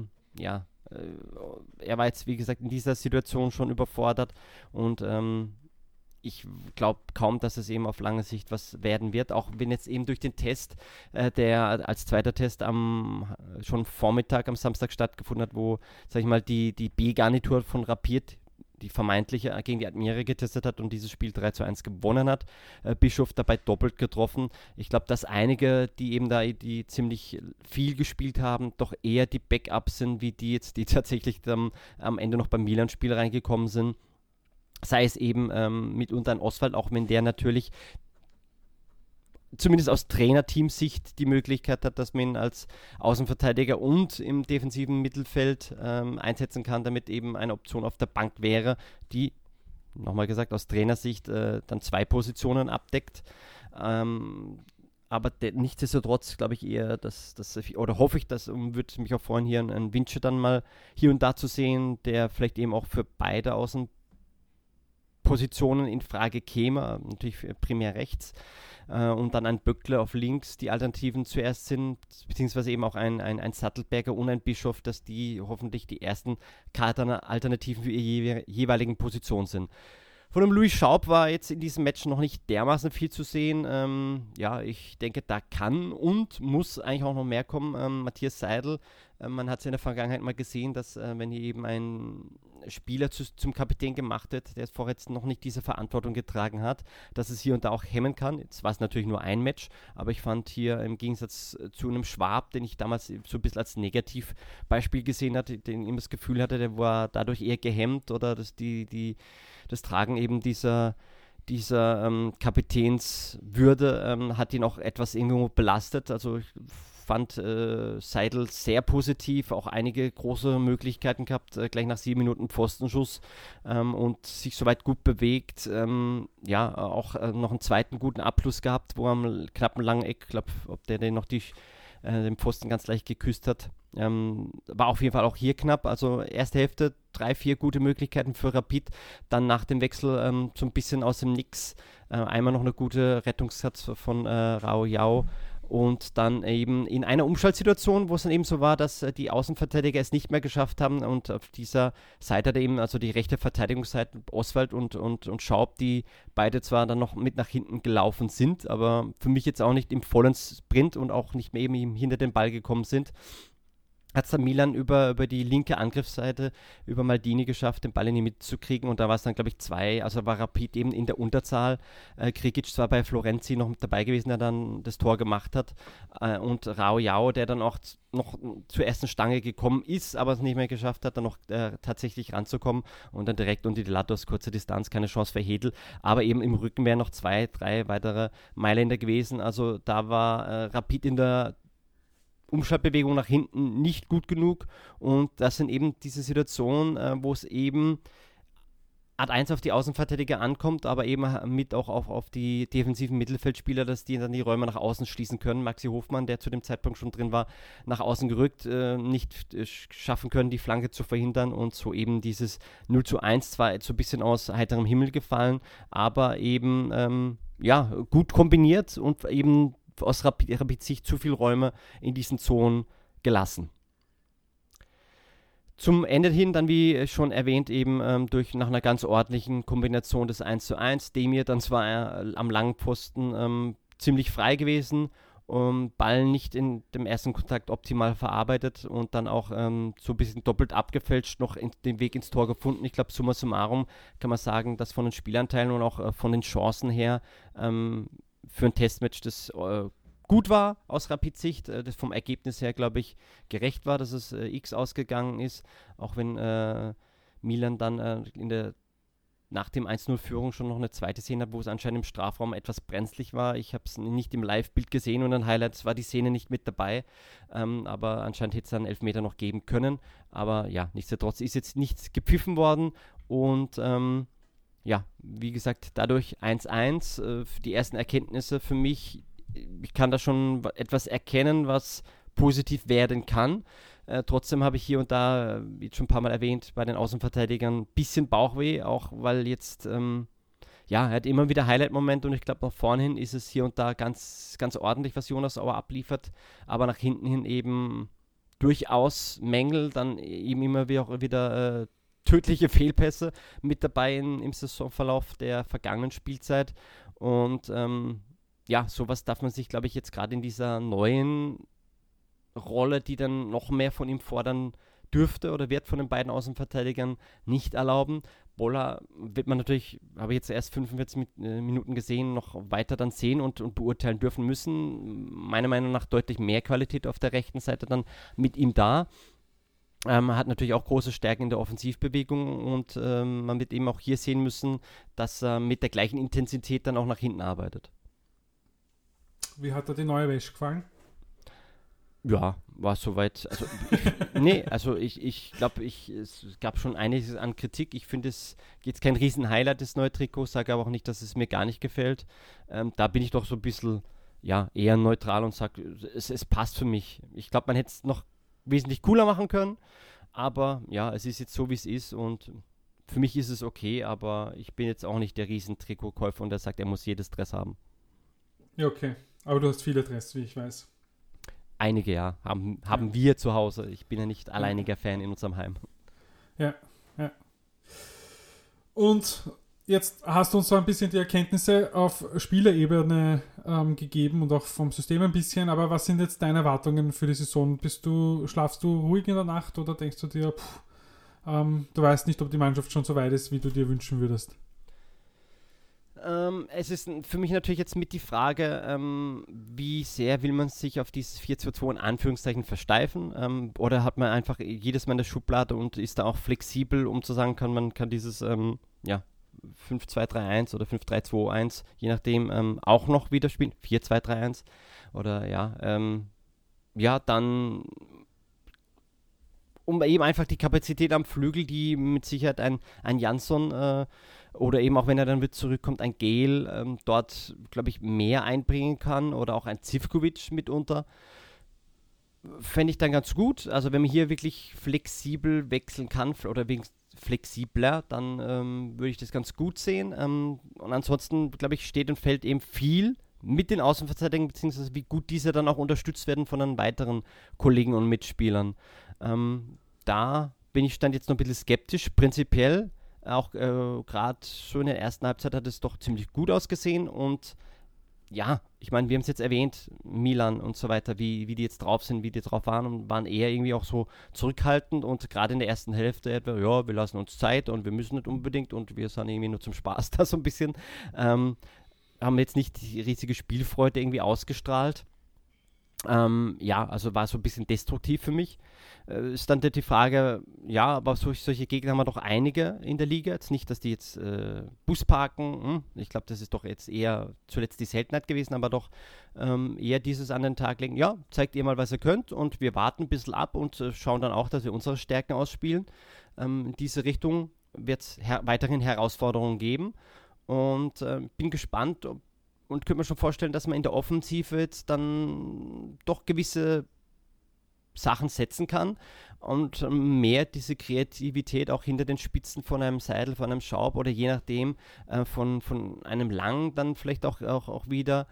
er war jetzt, wie gesagt, in dieser Situation schon überfordert und ich glaube kaum, dass es eben auf lange Sicht was werden wird, auch wenn jetzt eben durch den Test, der als zweiter Test schon Vormittag am Samstag stattgefunden hat, wo, sag ich mal, die B-Garnitur von Rapid, die vermeintliche, gegen die Admira getestet hat und dieses Spiel 3:1 gewonnen hat. Bischof dabei doppelt getroffen. Ich glaube, dass einige, die eben da die ziemlich viel gespielt haben, doch eher die Backups sind, wie die jetzt, die tatsächlich am Ende noch beim Milan-Spiel reingekommen sind. Sei es eben mitunter ein Oswald, auch wenn der natürlich zumindest aus Trainerteamsicht die Möglichkeit hat, dass man ihn als Außenverteidiger und im defensiven Mittelfeld einsetzen kann, damit eben eine Option auf der Bank wäre, die, nochmal gesagt, aus Trainersicht dann 2 Positionen abdeckt. Aber nichtsdestotrotz glaube ich eher, oder hoffe ich, dass, und würde mich auch freuen, hier einen Windsche dann mal hier und da zu sehen, der vielleicht eben auch für beide Außenpositionen in Frage käme, natürlich primär rechts, und dann ein Böckler auf links, die Alternativen zuerst sind, beziehungsweise eben auch ein Sattelberger und ein Bischof, dass die hoffentlich die ersten Kader-Alternativen für ihre jeweiligen Positionen sind. Von dem Louis Schaub war jetzt in diesem Match noch nicht dermaßen viel zu sehen. Ich denke, da kann und muss eigentlich auch noch mehr kommen. Matthias Seidel, man hat es in der Vergangenheit mal gesehen, dass wenn hier eben ein Spieler zum Kapitän gemacht wird, der es vorher jetzt noch nicht diese Verantwortung getragen hat, dass es hier und da auch hemmen kann. Jetzt war es natürlich nur ein Match, aber ich fand hier im Gegensatz zu einem Schwab, den ich damals so ein bisschen als Negativbeispiel gesehen hatte, den ich immer das Gefühl hatte, der war dadurch eher gehemmt oder das Tragen eben dieser Kapitänswürde hat ihn auch etwas irgendwo belastet. Also ich fand Seidel sehr positiv, auch einige große Möglichkeiten gehabt, gleich nach 7 Minuten Pfostenschuss und sich soweit gut bewegt. Auch noch einen zweiten guten Abschluss gehabt, wo er am knappen langen Eck, ich glaube, ob der den noch den Pfosten ganz leicht geküsst hat. War auf jeden Fall auch hier knapp. Also erste Hälfte 3-4 gute Möglichkeiten für Rapid. Dann nach dem Wechsel so ein bisschen aus dem Nix. Einmal noch eine gute Rettungssatz von Rao Yao. Und dann eben in einer Umschaltsituation, wo es dann eben so war, dass die Außenverteidiger es nicht mehr geschafft haben und auf dieser Seite hat eben, also die rechte Verteidigungsseite, Oswald und Schaub, die beide zwar dann noch mit nach hinten gelaufen sind, aber für mich jetzt auch nicht im vollen Sprint und auch nicht mehr eben hinter den Ball gekommen sind, hat es dann Milan über die linke Angriffsseite, über Maldini geschafft, den Ball in die Mitte zu kriegen und da war es dann, glaube ich, 2, also war Rapid eben in der Unterzahl. Krikic zwar bei Florenzi noch mit dabei gewesen, der dann das Tor gemacht hat und Rao Yao, der dann auch noch zur ersten Stange gekommen ist, aber es nicht mehr geschafft hat, dann noch tatsächlich ranzukommen und dann direkt unter die Latte aus kurzer Distanz, keine Chance für Hedl, aber eben im Rücken wären noch 2, 3 weitere Mailänder gewesen, also da war Rapid in der Umschaltbewegung nach hinten nicht gut genug und das sind eben diese Situationen, wo es eben Art 1 auf die Außenverteidiger ankommt, aber eben mit auch auf die defensiven Mittelfeldspieler, dass die dann die Räume nach außen schließen können. Maxi Hofmann, der zu dem Zeitpunkt schon drin war, nach außen gerückt, nicht schaffen können, die Flanke zu verhindern und so eben dieses 0:1 zwar so ein bisschen aus heiterem Himmel gefallen, aber eben gut kombiniert und eben aus Rapid-Sicht zu viele Räume in diesen Zonen gelassen. Zum Ende hin dann, wie schon erwähnt, eben nach einer ganz ordentlichen Kombination des 1:1. Demir dann zwar am langen Pfosten ziemlich frei gewesen, Ball nicht in dem ersten Kontakt optimal verarbeitet und dann auch so ein bisschen doppelt abgefälscht, noch den Weg ins Tor gefunden. Ich glaube, summa summarum kann man sagen, dass von den Spielanteilen und auch von den Chancen her für ein Testmatch das gut war aus Rapid-Sicht, das vom Ergebnis her, glaube ich, gerecht war, dass es X ausgegangen ist, auch wenn Milan dann nach dem 1:0-Führung schon noch eine zweite Szene hat, wo es anscheinend im Strafraum etwas brenzlig war. Ich habe es nicht im Live-Bild gesehen und in Highlights war die Szene nicht mit dabei, aber anscheinend hätte es dann einen Elfmeter noch geben können, aber ja, nichtsdestotrotz ist jetzt nichts gepfiffen worden und wie gesagt, dadurch 1:1, die ersten Erkenntnisse für mich, ich kann da schon etwas erkennen, was positiv werden kann. Trotzdem habe ich hier und da, wie schon ein paar Mal erwähnt, bei den Außenverteidigern ein bisschen Bauchweh, auch weil jetzt, er hat immer wieder Highlight-Momente und ich glaube, nach vorne hin ist es hier und da ganz, ganz ordentlich, was Jonas Auer abliefert, aber nach hinten hin eben durchaus Mängel, dann eben immer wieder tödliche Fehlpässe mit dabei im Saisonverlauf der vergangenen Spielzeit und sowas darf man sich, glaube ich, jetzt gerade in dieser neuen Rolle, die dann noch mehr von ihm fordern dürfte oder wird von den beiden Außenverteidigern nicht erlauben. Bolla wird man natürlich, habe ich jetzt erst 45 Minuten gesehen, noch weiter dann sehen und beurteilen dürfen müssen. Meiner Meinung nach deutlich mehr Qualität auf der rechten Seite dann mit ihm da. Hat natürlich auch große Stärken in der Offensivbewegung und man wird eben auch hier sehen müssen, dass er mit der gleichen Intensität dann auch nach hinten arbeitet. Wie hat dir die neue Wäsche gefallen? Ja, war soweit. Also ich glaube, es gab schon einiges an Kritik. Ich finde, es jetzt kein Riesen-Highlight, das neue Trikot, sage aber auch nicht, dass es mir gar nicht gefällt. Da bin ich doch so ein bisschen, ja, eher neutral und sage, es passt für mich. Ich glaube, man hätte es noch wesentlich cooler machen können, aber ja, es ist jetzt so, wie es ist und für mich ist es okay, aber ich bin jetzt auch nicht der Riesen-Trikotkäufer und der sagt, er muss jedes Dress haben. Ja, okay. Aber du hast viele Dress, wie ich weiß. Einige, ja, haben Ja. wir zu Hause. Ich bin ja nicht alleiniger Fan in unserem Heim. Ja, ja. Und jetzt hast du uns so ein bisschen die Erkenntnisse auf Spielerebene gegeben und auch vom System ein bisschen, aber was sind jetzt deine Erwartungen für die Saison? Schlafst du ruhig in der Nacht oder denkst du dir, du weißt nicht, ob die Mannschaft schon so weit ist, wie du dir wünschen würdest? Es ist für mich natürlich jetzt mit die Frage, wie sehr will man sich auf dieses 4-2-2 in Anführungszeichen versteifen? Oder hat man einfach jedes Mal in der Schublade und ist da auch flexibel, um zu sagen, man kann dieses ja, 5-2-3-1 oder 5-3-2-1, je nachdem, auch noch wieder spielen. 4-2-3-1 oder ja, dann um eben einfach die Kapazität am Flügel, die mit Sicherheit ein Jansson oder eben auch wenn er dann wieder zurückkommt, ein Gel dort, glaube ich, mehr einbringen kann oder auch ein Zivkovic mitunter, fände ich dann ganz gut. Also wenn man hier wirklich flexibel wechseln kann oder wegen flexibler, dann würde ich das ganz gut sehen. Und ansonsten, glaube ich, steht und fällt eben viel mit den Außenverteidigern, beziehungsweise wie gut diese dann auch unterstützt werden von den weiteren Kollegen und Mitspielern. Da bin ich stand jetzt noch ein bisschen skeptisch. Prinzipiell, auch gerade schon in der ersten Halbzeit hat es doch ziemlich gut ausgesehen und ja, ich meine, wir haben es jetzt erwähnt, Milan und so weiter, wie die jetzt drauf sind, wie die drauf waren und waren eher irgendwie auch so zurückhaltend und gerade in der ersten Hälfte etwa, ja, wir lassen uns Zeit und wir müssen nicht unbedingt und wir sind irgendwie nur zum Spaß da so ein bisschen. Haben jetzt nicht die riesige Spielfreude irgendwie ausgestrahlt. Ja, also war so ein bisschen destruktiv für mich. Ist dann die Frage, ja, aber solche Gegner haben wir doch einige in der Liga. Jetzt nicht, dass die jetzt Bus parken. Ich glaube, das ist doch jetzt eher zuletzt die Seltenheit gewesen, aber doch eher dieses an den Tag legen. Ja, zeigt ihr mal, was ihr könnt und wir warten ein bisschen ab und schauen dann auch, dass wir unsere Stärken ausspielen. In diese Richtung wird es weiterhin Herausforderungen geben und bin gespannt, und könnte mir schon vorstellen, dass man in der Offensive jetzt dann doch gewisse Sachen setzen kann und mehr diese Kreativität auch hinter den Spitzen von einem Seidel, von einem Schaub oder je nachdem von einem Lang dann vielleicht auch wieder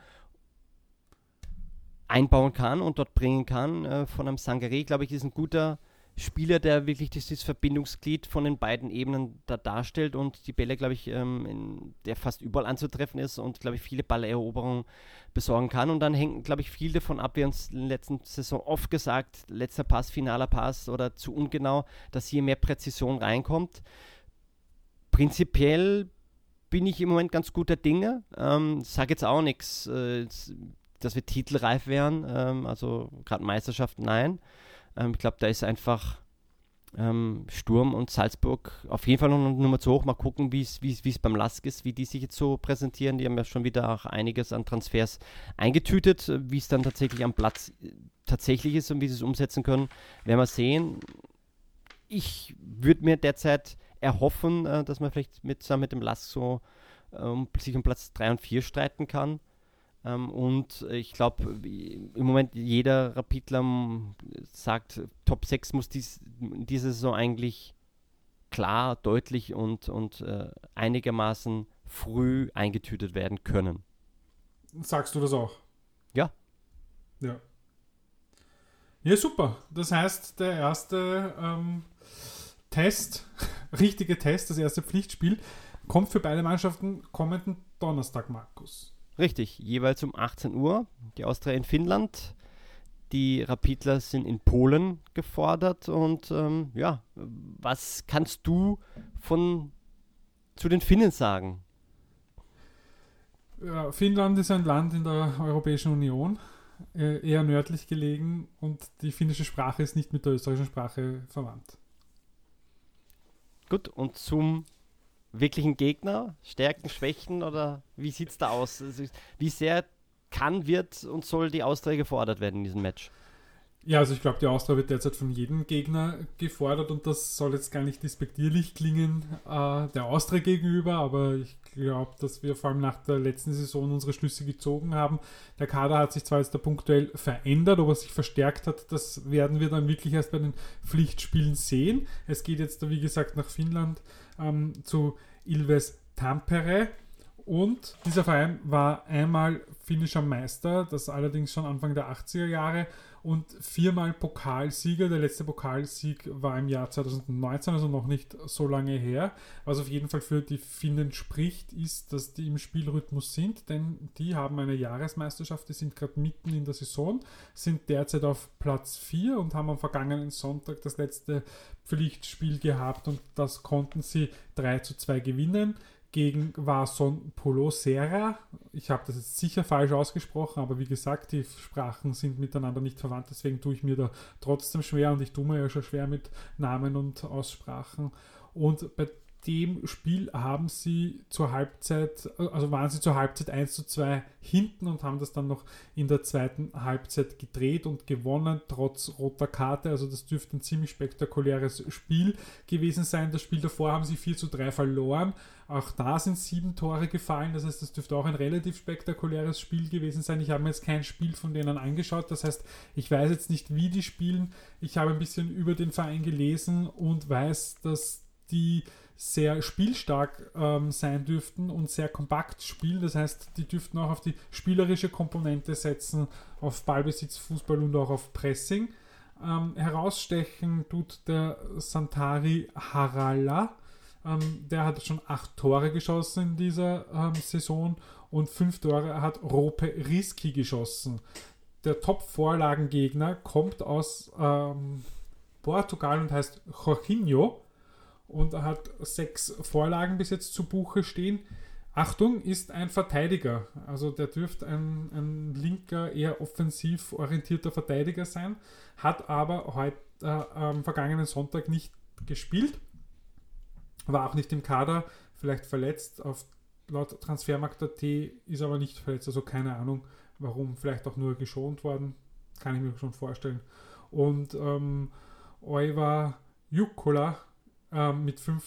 einbauen kann und dort bringen kann. Von einem Sangaré, glaube ich, ist ein guter Spieler, der wirklich dieses Verbindungsglied von den beiden Ebenen da darstellt und die Bälle, glaube ich, der fast überall anzutreffen ist und, glaube ich, viele Balleroberungen besorgen kann. Und dann hängt, glaube ich, viel davon ab, wir haben es in der letzten Saison oft gesagt, letzter Pass, finaler Pass oder zu ungenau, dass hier mehr Präzision reinkommt. Prinzipiell bin ich im Moment ganz guter Dinge. Sage jetzt auch nichts, dass wir titelreif wären, also gerade Meisterschaft, nein. Ich glaube, da ist einfach Sturm und Salzburg auf jeden Fall noch eine Nummer zu hoch. Mal gucken, wie es beim LASK ist, wie die sich jetzt so präsentieren. Die haben ja schon wieder auch einiges an Transfers eingetütet. Wie es dann tatsächlich am Platz tatsächlich ist und wie sie es umsetzen können, werden wir sehen. Ich würde mir derzeit erhoffen, dass man vielleicht zusammen mit dem LASK so sich um Platz 3 und 4 streiten kann. Und ich glaube, im Moment jeder Rapidler sagt, Top 6 muss diese Saison eigentlich klar, deutlich und einigermaßen früh eingetütet werden können. Sagst du das auch? Ja. Ja. Ja, super. Das heißt, der erste richtige Test, das erste Pflichtspiel, kommt für beide Mannschaften kommenden Donnerstag, Markus. Richtig, jeweils um 18 Uhr. Die Austria in Finnland, die Rapidler sind in Polen gefordert. Und ja, was kannst du zu den Finnen sagen? Ja, Finnland ist ein Land in der Europäischen Union, eher nördlich gelegen und die finnische Sprache ist nicht mit der österreichischen Sprache verwandt. Gut, und zum wirklichen Gegner? Stärken, Schwächen oder wie sieht es da aus? Also, wie sehr kann, wird und soll die Austria gefordert werden in diesem Match? Ja, also ich glaube, die Austria wird derzeit von jedem Gegner gefordert und das soll jetzt gar nicht despektierlich klingen der Austria gegenüber, aber ich glaube, dass wir vor allem nach der letzten Saison unsere Schlüsse gezogen haben. Der Kader hat sich zwar jetzt da punktuell verändert, ob er sich verstärkt hat, das werden wir dann wirklich erst bei den Pflichtspielen sehen. Es geht jetzt da, wie gesagt, nach Finnland zu Ilves Tampere. Und dieser Verein war einmal finnischer Meister, das allerdings schon Anfang der 80er Jahre und 4-mal Pokalsieger. Der letzte Pokalsieg war im Jahr 2019, also noch nicht so lange her. Was auf jeden Fall für die Finnen spricht, ist, dass die im Spielrhythmus sind, denn die haben eine Jahresmeisterschaft, die sind gerade mitten in der Saison, sind derzeit auf Platz 4 und haben am vergangenen Sonntag das letzte Pflichtspiel gehabt und das konnten sie 3-2 gewinnen. Gegen Vason Polosera. Ich habe das jetzt sicher falsch ausgesprochen, aber wie gesagt, die Sprachen sind miteinander nicht verwandt, deswegen tue ich mir da trotzdem schwer und ich tue mir ja schon schwer mit Namen und Aussprachen. Und bei dem Spiel haben sie zur Halbzeit, also waren sie zur Halbzeit 1-2 hinten und haben das dann noch in der zweiten Halbzeit gedreht und gewonnen, trotz roter Karte. Also das dürfte ein ziemlich spektakuläres Spiel gewesen sein. Das Spiel davor haben sie 4-3 verloren. Auch da sind 7 Tore gefallen. Das heißt, das dürfte auch ein relativ spektakuläres Spiel gewesen sein. Ich habe mir jetzt kein Spiel von denen angeschaut. Das heißt, ich weiß jetzt nicht, wie die spielen. Ich habe ein bisschen über den Verein gelesen und weiß, dass die sehr spielstark sein dürften und sehr kompakt spielen. Das heißt, die dürften auch auf die spielerische Komponente setzen, auf Ballbesitz, Fußball und auch auf Pressing. Herausstechen tut der Santari Harala. Der hat schon 8 Tore geschossen in dieser Saison und 5 Tore hat Roope Riski geschossen. Der Top-Vorlagengegner kommt aus Portugal und heißt Jorginho und er hat 6 Vorlagen bis jetzt zu Buche stehen. Achtung, ist ein Verteidiger. Also der dürfte ein linker, eher offensiv orientierter Verteidiger sein, hat aber heute am vergangenen Sonntag nicht gespielt. War auch nicht im Kader, vielleicht verletzt. Laut Transfermarkt.at ist aber nicht verletzt, also keine Ahnung warum. Vielleicht auch nur geschont worden, kann ich mir schon vorstellen. Und Oiva Jukkola mit 5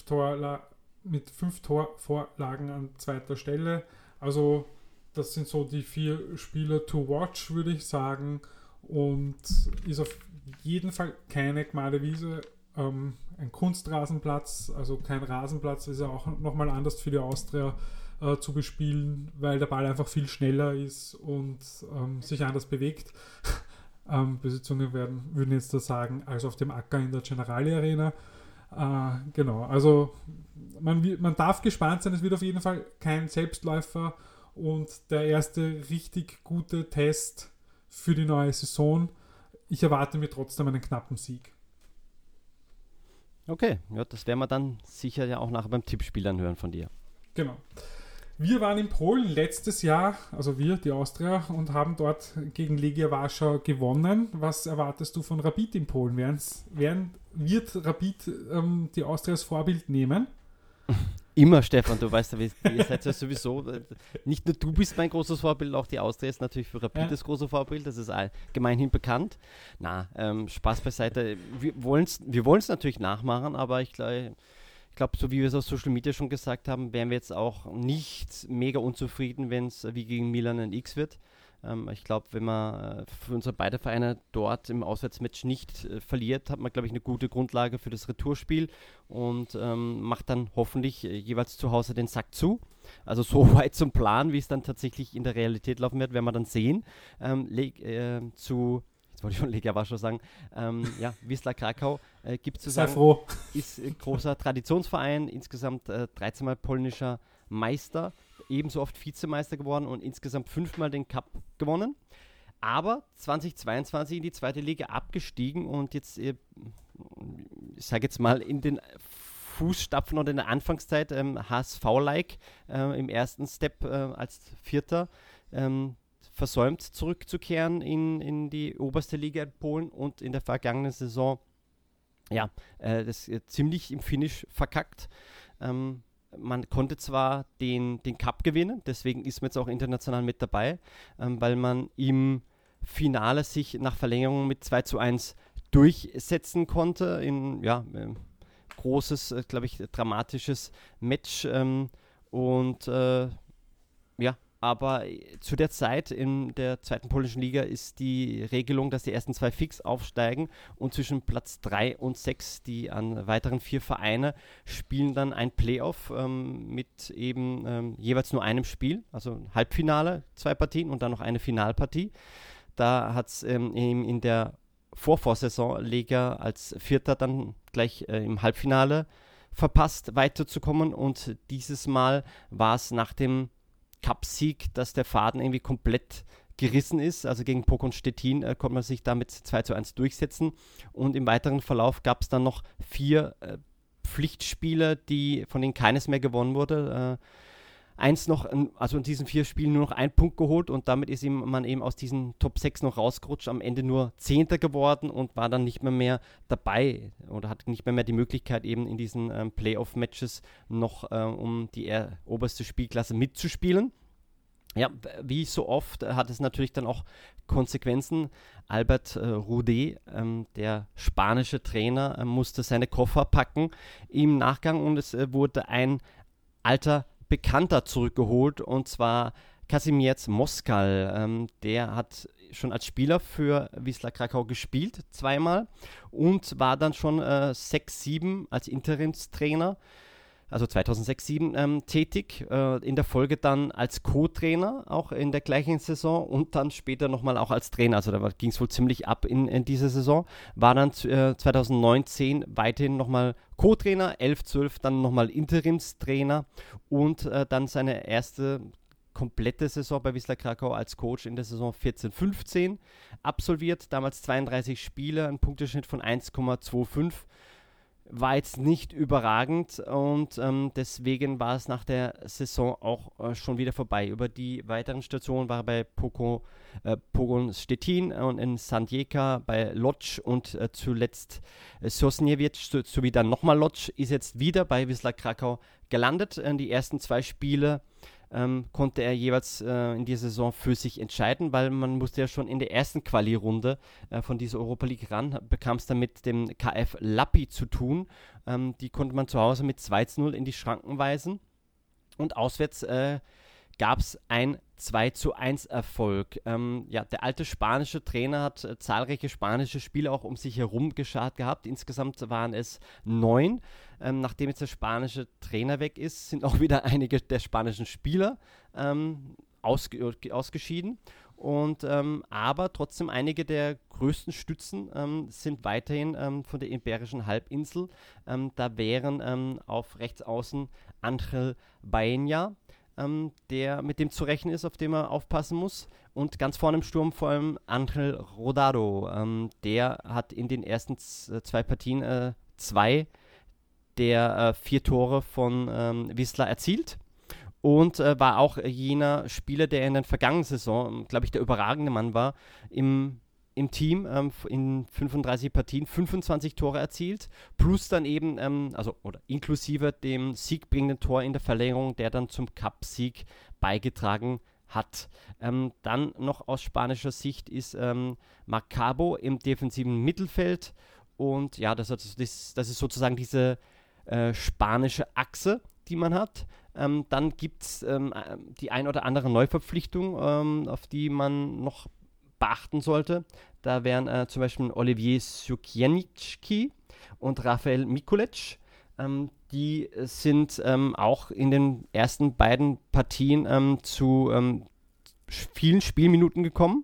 Torvorlagen an zweiter Stelle. Also das sind so die 4 Spieler to watch, würde ich sagen. Und ist auf jeden Fall keine Gmade Wiese. Ein Kunstrasenplatz, also kein Rasenplatz, ist ja auch nochmal anders für die Austria zu bespielen, weil der Ball einfach viel schneller ist und sich anders bewegt. Böse Zungen würden jetzt da sagen, als auf dem Acker in der Generali Arena. Genau, also man darf gespannt sein, es wird auf jeden Fall kein Selbstläufer und der erste richtig gute Test für die neue Saison. Ich erwarte mir trotzdem einen knappen Sieg. Okay, ja, das werden wir dann sicher ja auch nachher beim Tippspiel dann hören von dir. Genau. Wir waren in Polen letztes Jahr, also wir, die Austria, und haben dort gegen Legia Warschau gewonnen. Was erwartest du von Rapid in Polen? Wird Rapid die Austria als Vorbild nehmen? Immer, Stefan, du weißt ja, ihr seid ja sowieso, nicht nur du bist mein großes Vorbild, auch die Austria ist natürlich für Rapid das große Vorbild, das ist gemeinhin bekannt. Spaß beiseite, wir wollen es natürlich nachmachen, aber ich glaube, so wie wir es auf Social Media schon gesagt haben, wären wir jetzt auch nicht mega unzufrieden, wenn es wie gegen Milan ein X wird. Ich glaube, wenn man für unsere beiden Vereine dort im Auswärtsmatch nicht verliert, hat man, glaube ich, eine gute Grundlage für das Retourspiel und macht dann hoffentlich jeweils zu Hause den Sack zu. Also so weit zum Plan, wie es dann tatsächlich in der Realität laufen wird, werden wir dann sehen. Jetzt wollte ich schon Legia Warschau sagen, Wisla Krakau gibt es zu sagen, ist ein großer Traditionsverein, insgesamt 13 Mal polnischer Meister, ebenso oft Vizemeister geworden und insgesamt 5-mal den Cup gewonnen. Aber 2022 in die zweite Liga abgestiegen und jetzt, ich sage jetzt mal, in den Fußstapfen oder in der Anfangszeit HSV-like im ersten Step als Vierter versäumt zurückzukehren in die oberste Liga in Polen und in der vergangenen Saison das ziemlich im Finish verkackt. man konnte zwar den Cup gewinnen, deswegen ist man jetzt auch international mit dabei, weil man im Finale sich nach Verlängerung mit 2:1 durchsetzen konnte in großes, glaube ich, dramatisches Match aber zu der Zeit in der zweiten polnischen Liga ist die Regelung, dass die ersten 2 fix aufsteigen und zwischen Platz 3 und 6 die an weiteren 4 Vereine spielen dann ein Playoff mit eben jeweils nur einem Spiel, also Halbfinale, 2 Partien und dann noch eine Finalpartie. Da hat es in der Vorvorsaison Lega als Vierter dann gleich im Halbfinale verpasst, weiterzukommen und dieses Mal war es nach dem Cup-Sieg, dass der Faden irgendwie komplett gerissen ist. Also gegen Pogoń Stettin konnte man sich damit 2:1 durchsetzen und im weiteren Verlauf gab es dann noch 4 Pflichtspiele, von denen keines mehr gewonnen wurde. Eins noch, also in diesen 4 Spielen nur noch 1 Punkt geholt und damit ist man eben aus diesen Top 6 noch rausgerutscht, am Ende nur 10. geworden und war dann nicht mehr dabei oder hatte nicht mehr die Möglichkeit eben in diesen Playoff-Matches noch um die oberste Spielklasse mitzuspielen. Ja, wie so oft hat es natürlich dann auch Konsequenzen. Albert Rudé, der spanische Trainer, musste seine Koffer packen im Nachgang und es wurde ein alter Bekannter zurückgeholt und zwar Kazimierz Moskal. Der hat schon als Spieler für Wisła Krakau gespielt, 2-mal und war dann schon 6-7 als Interimstrainer, also 2006/07 tätig, in der Folge dann als Co-Trainer, auch in der gleichen Saison und dann später nochmal auch als Trainer, also da ging es wohl ziemlich ab in dieser Saison, war dann 2019 weiterhin nochmal Co-Trainer, 11/12 dann nochmal Interimstrainer und dann seine erste komplette Saison bei Wisła Krakau als Coach in der Saison 14/15 absolviert, damals 32 Spiele, ein Punkteschnitt von 1,25, war jetzt nicht überragend und deswegen war es nach der Saison auch schon wieder vorbei. Über die weiteren Stationen war er bei Pogoń Stettin und in Sandjeka, bei Łódź und zuletzt Sosniewicz sowie dann nochmal Łódź, ist jetzt wieder bei Wisła Krakau gelandet. Die ersten 2 Spiele konnte er jeweils in dieser Saison für sich entscheiden, weil man musste ja schon in der ersten Quali-Runde von dieser Europa League ran, bekam es dann mit dem KF Lappi zu tun. Die konnte man zu Hause mit 2:0 in die Schranken weisen und auswärts gab es ein 2:1 Erfolg. Der alte spanische Trainer hat zahlreiche spanische Spiele auch um sich herum geschart gehabt. Insgesamt waren es 9. Nachdem jetzt der spanische Trainer weg ist, sind auch wieder einige der spanischen Spieler ausgeschieden. Aber trotzdem einige der größten Stützen sind weiterhin von der Iberischen Halbinsel. Da wären auf rechts außen Ángel Baena, mit dem zu rechnen ist, auf dem er aufpassen muss. Und ganz vorne im Sturm vor allem Ángel Rodado. Der hat in den ersten 2 Partien 2 der 4 Tore von Wisła erzielt. Und war auch jener Spieler, der in der vergangenen Saison, glaube ich, der überragende Mann war, im Team in 35 Partien 25 Tore erzielt, plus dann eben, oder inklusive dem siegbringenden Tor in der Verlängerung, der dann zum Cup-Sieg beigetragen hat. Dann noch aus spanischer Sicht ist Macabo im defensiven Mittelfeld und ja, das ist sozusagen diese spanische Achse, die man hat. Dann gibt es die ein oder andere Neuverpflichtung, auf die man noch beachten sollte. Da wären zum Beispiel Olivier Sukienicki und Rafael Mikulic. Die sind auch in den ersten beiden Partien zu vielen Spielminuten gekommen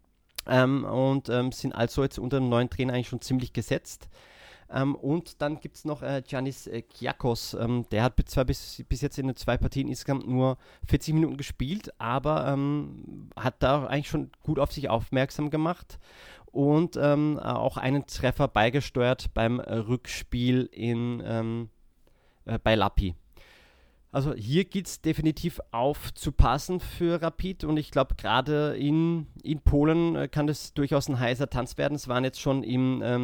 und sind also jetzt unter dem neuen Trainer eigentlich schon ziemlich gesetzt. Und dann gibt es noch Giannis Kyakos, der hat zwar bis jetzt in den 2 Partien insgesamt nur 40 Minuten gespielt, aber hat da eigentlich schon gut auf sich aufmerksam gemacht und auch einen Treffer beigesteuert beim Rückspiel bei Lappi. Also hier geht es definitiv aufzupassen für Rapid und ich glaube gerade in Polen kann das durchaus ein heißer Tanz werden. Es waren jetzt schon im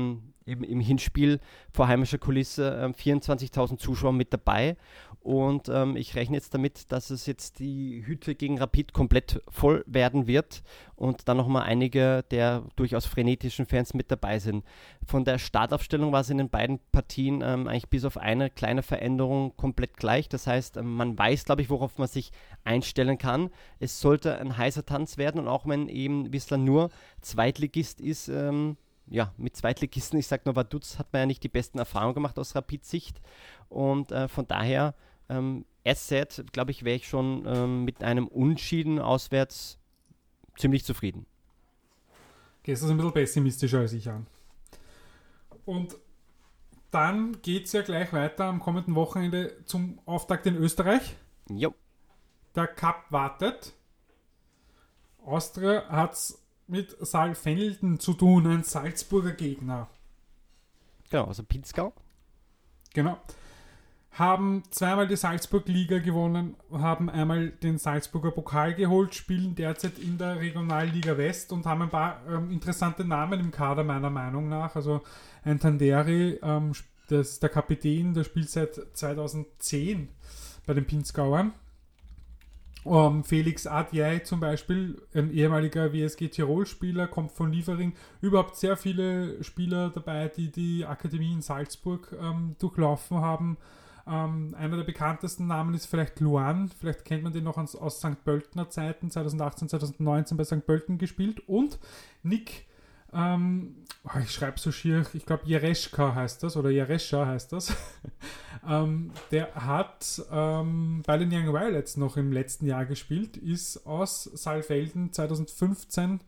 im Hinspiel vor heimischer Kulisse 24.000 Zuschauer mit dabei. Und ich rechne jetzt damit, dass es jetzt die Hütte gegen Rapid komplett voll werden wird und dann nochmal einige der durchaus frenetischen Fans mit dabei sind. Von der Startaufstellung war es in den beiden Partien eigentlich bis auf eine kleine Veränderung komplett gleich. Das heißt, man weiß, glaube ich, worauf man sich einstellen kann. Es sollte ein heißer Tanz werden und auch wenn eben Wisla nur Zweitligist ist, mit Zweitligisten, ich sage nur Vaduz, hat man ja nicht die besten Erfahrungen gemacht aus Rapid-Sicht und von daher as said, glaube ich, wäre ich schon mit einem Unentschieden auswärts ziemlich zufrieden. Gehst du ein bisschen pessimistischer als ich an. Und dann geht es ja gleich weiter am kommenden Wochenende zum Auftakt in Österreich. Jo. Der Cup wartet. Austria hat es mit Saalfelden zu tun, ein Salzburger Gegner. Genau, also Pinzgau. Genau. Haben zweimal die Salzburg-Liga gewonnen, haben einmal den Salzburger Pokal geholt, spielen derzeit in der Regionalliga West und haben ein paar interessante Namen im Kader meiner Meinung nach. Also ein Tanderi, das ist der Kapitän, der spielt seit 2010 bei den Pinzgauern. Felix Adjei zum Beispiel, ein ehemaliger WSG Tirol-Spieler, kommt von Liefering. Überhaupt sehr viele Spieler dabei, die die Akademie in Salzburg durchlaufen haben. Einer der bekanntesten Namen ist vielleicht Luan, vielleicht kennt man den noch aus St. Pöltener Zeiten, 2018, 2019 bei St. Pölten gespielt. Und Nick, ich schreibe so schier, ich glaube Jereschka heißt das, oder Jerescha heißt das. Der hat bei den Young Violets noch im letzten Jahr gespielt, ist aus Saalfelden 2015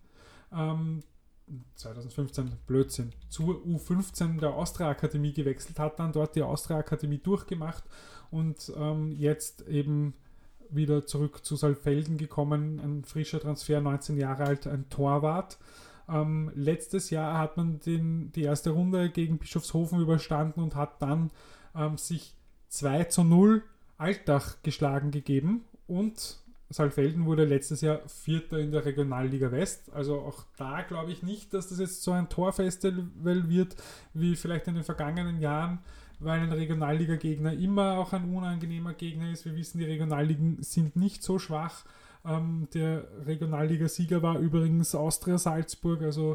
Blödsinn, zur U15 der Austria-Akademie gewechselt, hat dann dort die Austria-Akademie durchgemacht und jetzt eben wieder zurück zu Saalfelden gekommen, ein frischer Transfer, 19 Jahre alt, ein Torwart. Letztes Jahr hat man die erste Runde gegen Bischofshofen überstanden und hat dann sich 2:0 Altach geschlagen gegeben und Saalfelden wurde letztes Jahr Vierter in der Regionalliga West. Also auch da glaube ich nicht, dass das jetzt so ein Torfestival wird, wie vielleicht in den vergangenen Jahren, weil ein Regionalliga-Gegner immer auch ein unangenehmer Gegner ist. Wir wissen, die Regionalligen sind nicht so schwach. Der Regionalliga-Sieger war übrigens Austria Salzburg, also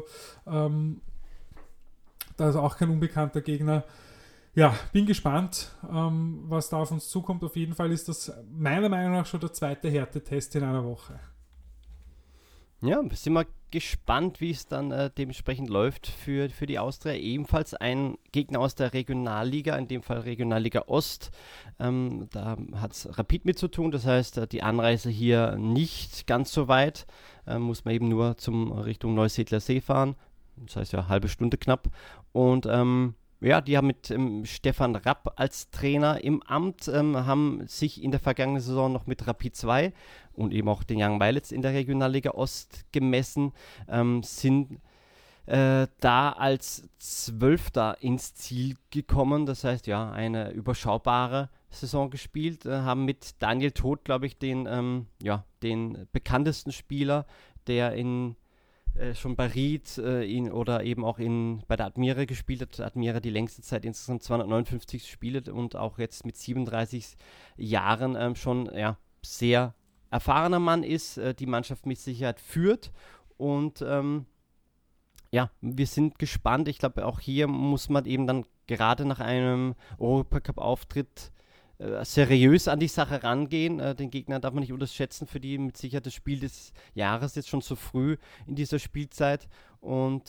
da ist auch kein unbekannter Gegner. Ja, bin gespannt, was da auf uns zukommt. Auf jeden Fall ist das meiner Meinung nach schon der zweite Härtetest in einer Woche. Ja, sind wir gespannt, wie es dann dementsprechend läuft für die Austria. Ebenfalls ein Gegner aus der Regionalliga, in dem Fall Regionalliga Ost. Da hat es Rapid mit zu tun, das heißt, die Anreise hier nicht ganz so weit. Muss man eben nur Richtung Neusiedler See fahren. Das heißt ja, halbe Stunde knapp. Und die haben mit Stefan Rapp als Trainer im Amt, haben sich in der vergangenen Saison noch mit Rapid 2 und eben auch den Young Violets in der Regionalliga Ost gemessen, sind da als Zwölfter ins Ziel gekommen. Das heißt, ja, eine überschaubare Saison gespielt, haben mit Daniel Todt, glaube ich, den bekanntesten Spieler, der schon bei Ried oder eben auch bei der Admira gespielt hat. Admira die längste Zeit, insgesamt 259 Spiele und auch jetzt mit 37 Jahren schon sehr erfahrener Mann ist, die Mannschaft mit Sicherheit führt und wir sind gespannt. Ich glaube, auch hier muss man eben dann gerade nach einem Europacup-Auftritt seriös an die Sache rangehen. Den Gegner darf man nicht unterschätzen, für die mit Sicherheit das Spiel des Jahres jetzt schon so früh in dieser Spielzeit. Und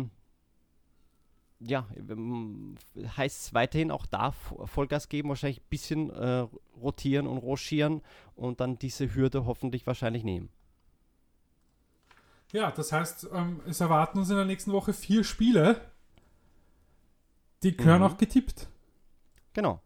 heißt es weiterhin auch da Vollgas geben, wahrscheinlich ein bisschen rotieren und rochieren und dann diese Hürde hoffentlich wahrscheinlich nehmen. Ja, das heißt, es erwarten uns in der nächsten Woche 4 Spiele. Die gehören auch getippt. Genau.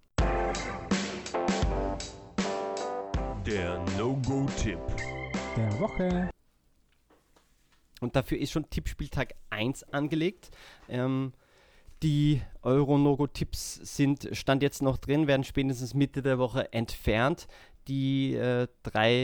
Der No-Go-Tipp der Woche. Und dafür ist schon Tippspieltag 1 angelegt. Die Euro-No-Go-Tipps stand jetzt noch drin, werden spätestens Mitte der Woche entfernt. Die 3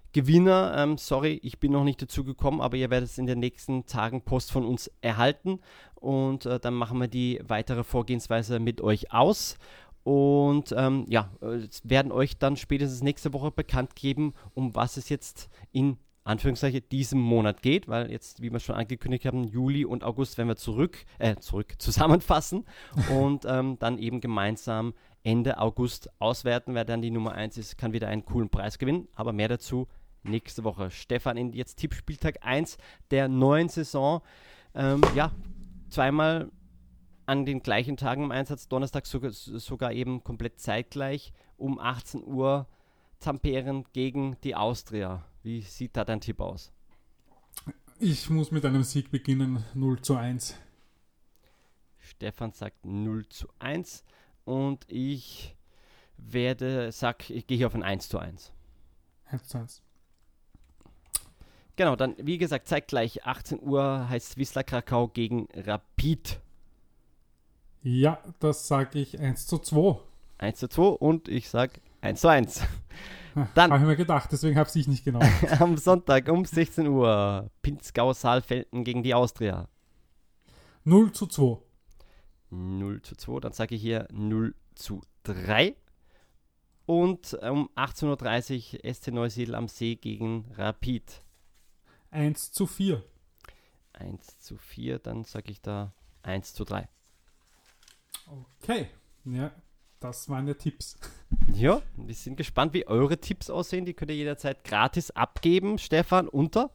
Gewinner, sorry, ich bin noch nicht dazu gekommen, aber ihr werdet es in den nächsten Tagen Post von uns erhalten und dann machen wir die weitere Vorgehensweise mit euch aus und werden euch dann spätestens nächste Woche bekannt geben, um was es jetzt in Anführungszeichen diesem Monat geht, weil jetzt, wie wir schon angekündigt haben, Juli und August werden wir zurück zusammenfassen und dann eben gemeinsam Ende August auswerten. Wer dann die Nummer 1 ist, kann wieder einen coolen Preis gewinnen, aber mehr dazu nächste Woche. Stefan, in jetzt Tippspieltag 1 der neuen Saison. Zweimal an den gleichen Tagen im Einsatz, Donnerstag sogar eben komplett zeitgleich um 18 Uhr Tampere gegen die Austria. Wie sieht da dein Tipp aus? Ich muss mit einem Sieg beginnen, 0:1. Stefan sagt 0:1 und ich gehe hier auf ein 1:1. 1:1. Genau, dann wie gesagt, zeitgleich 18 Uhr heißt Wisla Krakau gegen Rapid. Ja, das sage ich 1:2. 1:2 und ich sage 1:1. Dann habe ich mir gedacht, deswegen habe ich nicht genommen. am Sonntag um 16 Uhr Pinzgau-Saalfelden gegen die Austria. 0:2. 0:2, dann sage ich hier 0:3. Und um 18.30 Uhr SC Neusiedl am See gegen Rapid. 1:4. 1:4, dann sage ich da 1:3. Okay, ja, das waren ja Tipps. Ja, wir sind gespannt, wie eure Tipps aussehen. Die könnt ihr jederzeit gratis abgeben. Stefan, unter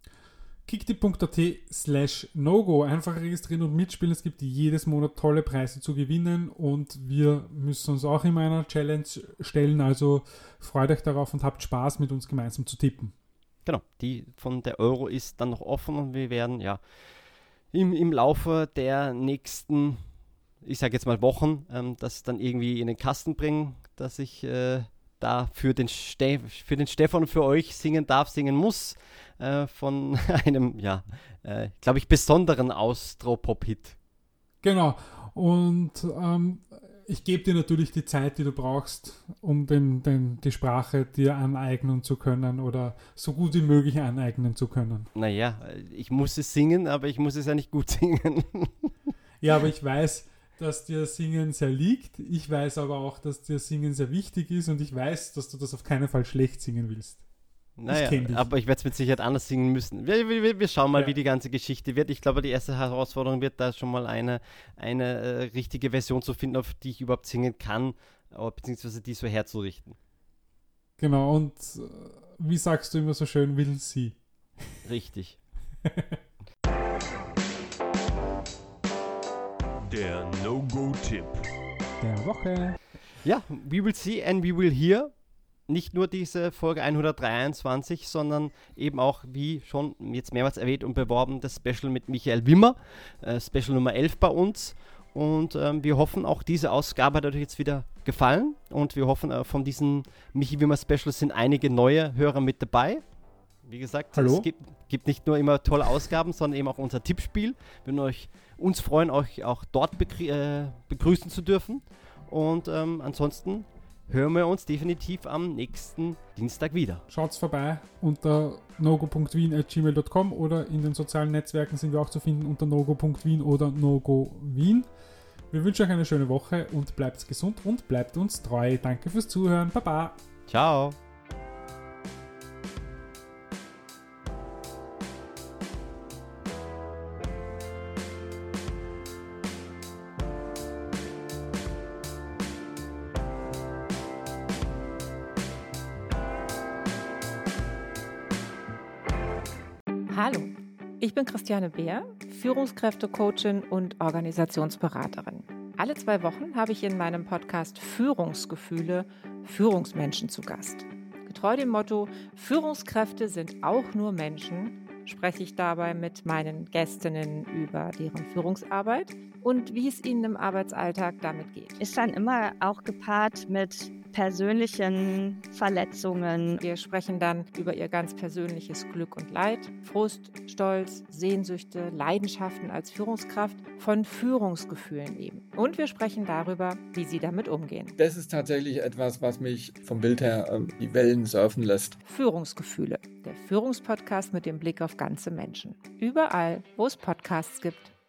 kicktipp.at/nogo. Einfach registrieren und mitspielen. Es gibt jedes Monat tolle Preise zu gewinnen und wir müssen uns auch immer einer Challenge stellen. Also freut euch darauf und habt Spaß, mit uns gemeinsam zu tippen. Genau, die von der Euro ist dann noch offen und wir werden ja im Laufe der nächsten, ich sage jetzt mal Wochen, das dann irgendwie in den Kasten bringen, dass ich da für den Stefan und für euch singen darf, singen muss, von einem, glaube ich, besonderen Austropop-Hit. Genau, und ich gebe dir natürlich die Zeit, die du brauchst, um die Sprache dir aneignen zu können oder so gut wie möglich aneignen zu können. Naja, ich muss es singen, aber ich muss es ja nicht gut singen. Ja, aber ich weiß, dass dir Singen sehr liegt. Ich weiß aber auch, dass dir Singen sehr wichtig ist und ich weiß, dass du das auf keinen Fall schlecht singen willst. Naja, aber ich werde es mit Sicherheit anders singen müssen. Wir schauen mal, wie die ganze Geschichte wird. Ich glaube, die erste Herausforderung wird da schon mal eine richtige Version zu finden, auf die ich überhaupt singen kann, beziehungsweise die so herzurichten. Genau, und wie sagst du immer so schön, will sie. Richtig. Der No-Go-Tipp der Woche. Ja, we will see and we will hear. Nicht nur diese Folge 123, sondern eben auch, wie schon jetzt mehrmals erwähnt und beworben, das Special mit Michael Wimmer, Special Nummer 11 bei uns. Und wir hoffen, auch diese Ausgabe hat euch jetzt wieder gefallen. Und wir hoffen, von diesen Michi Wimmer Specials sind einige neue Hörer mit dabei. Wie gesagt, es gibt nicht nur immer tolle Ausgaben, sondern eben auch unser Tippspiel. Wir würden uns freuen, euch auch dort begrüßen zu dürfen. Und ansonsten hören wir uns definitiv am nächsten Dienstag wieder. Schaut's vorbei unter nogo.wien@gmail.com oder in den sozialen Netzwerken sind wir auch zu finden unter nogo.wien oder nogowien. Wir wünschen euch eine schöne Woche und bleibt gesund und bleibt uns treu. Danke fürs Zuhören. Baba. Ciao. Hallo, ich bin Christiane Beer, Führungskräftecoachin und Organisationsberaterin. Alle 2 Wochen habe ich in meinem Podcast Führungsgefühle Führungsmenschen zu Gast. Getreu dem Motto Führungskräfte sind auch nur Menschen, spreche ich dabei mit meinen Gästinnen über deren Führungsarbeit und wie es ihnen im Arbeitsalltag damit geht. Ist dann immer auch gepaart mit persönlichen Verletzungen. Wir sprechen dann über ihr ganz persönliches Glück und Leid, Frust, Stolz, Sehnsüchte, Leidenschaften als Führungskraft, von Führungsgefühlen eben. Und wir sprechen darüber, wie sie damit umgehen. Das ist tatsächlich etwas, was mich vom Bild her die Wellen surfen lässt. Führungsgefühle, der Führungspodcast mit dem Blick auf ganze Menschen. Überall, wo es Podcasts gibt.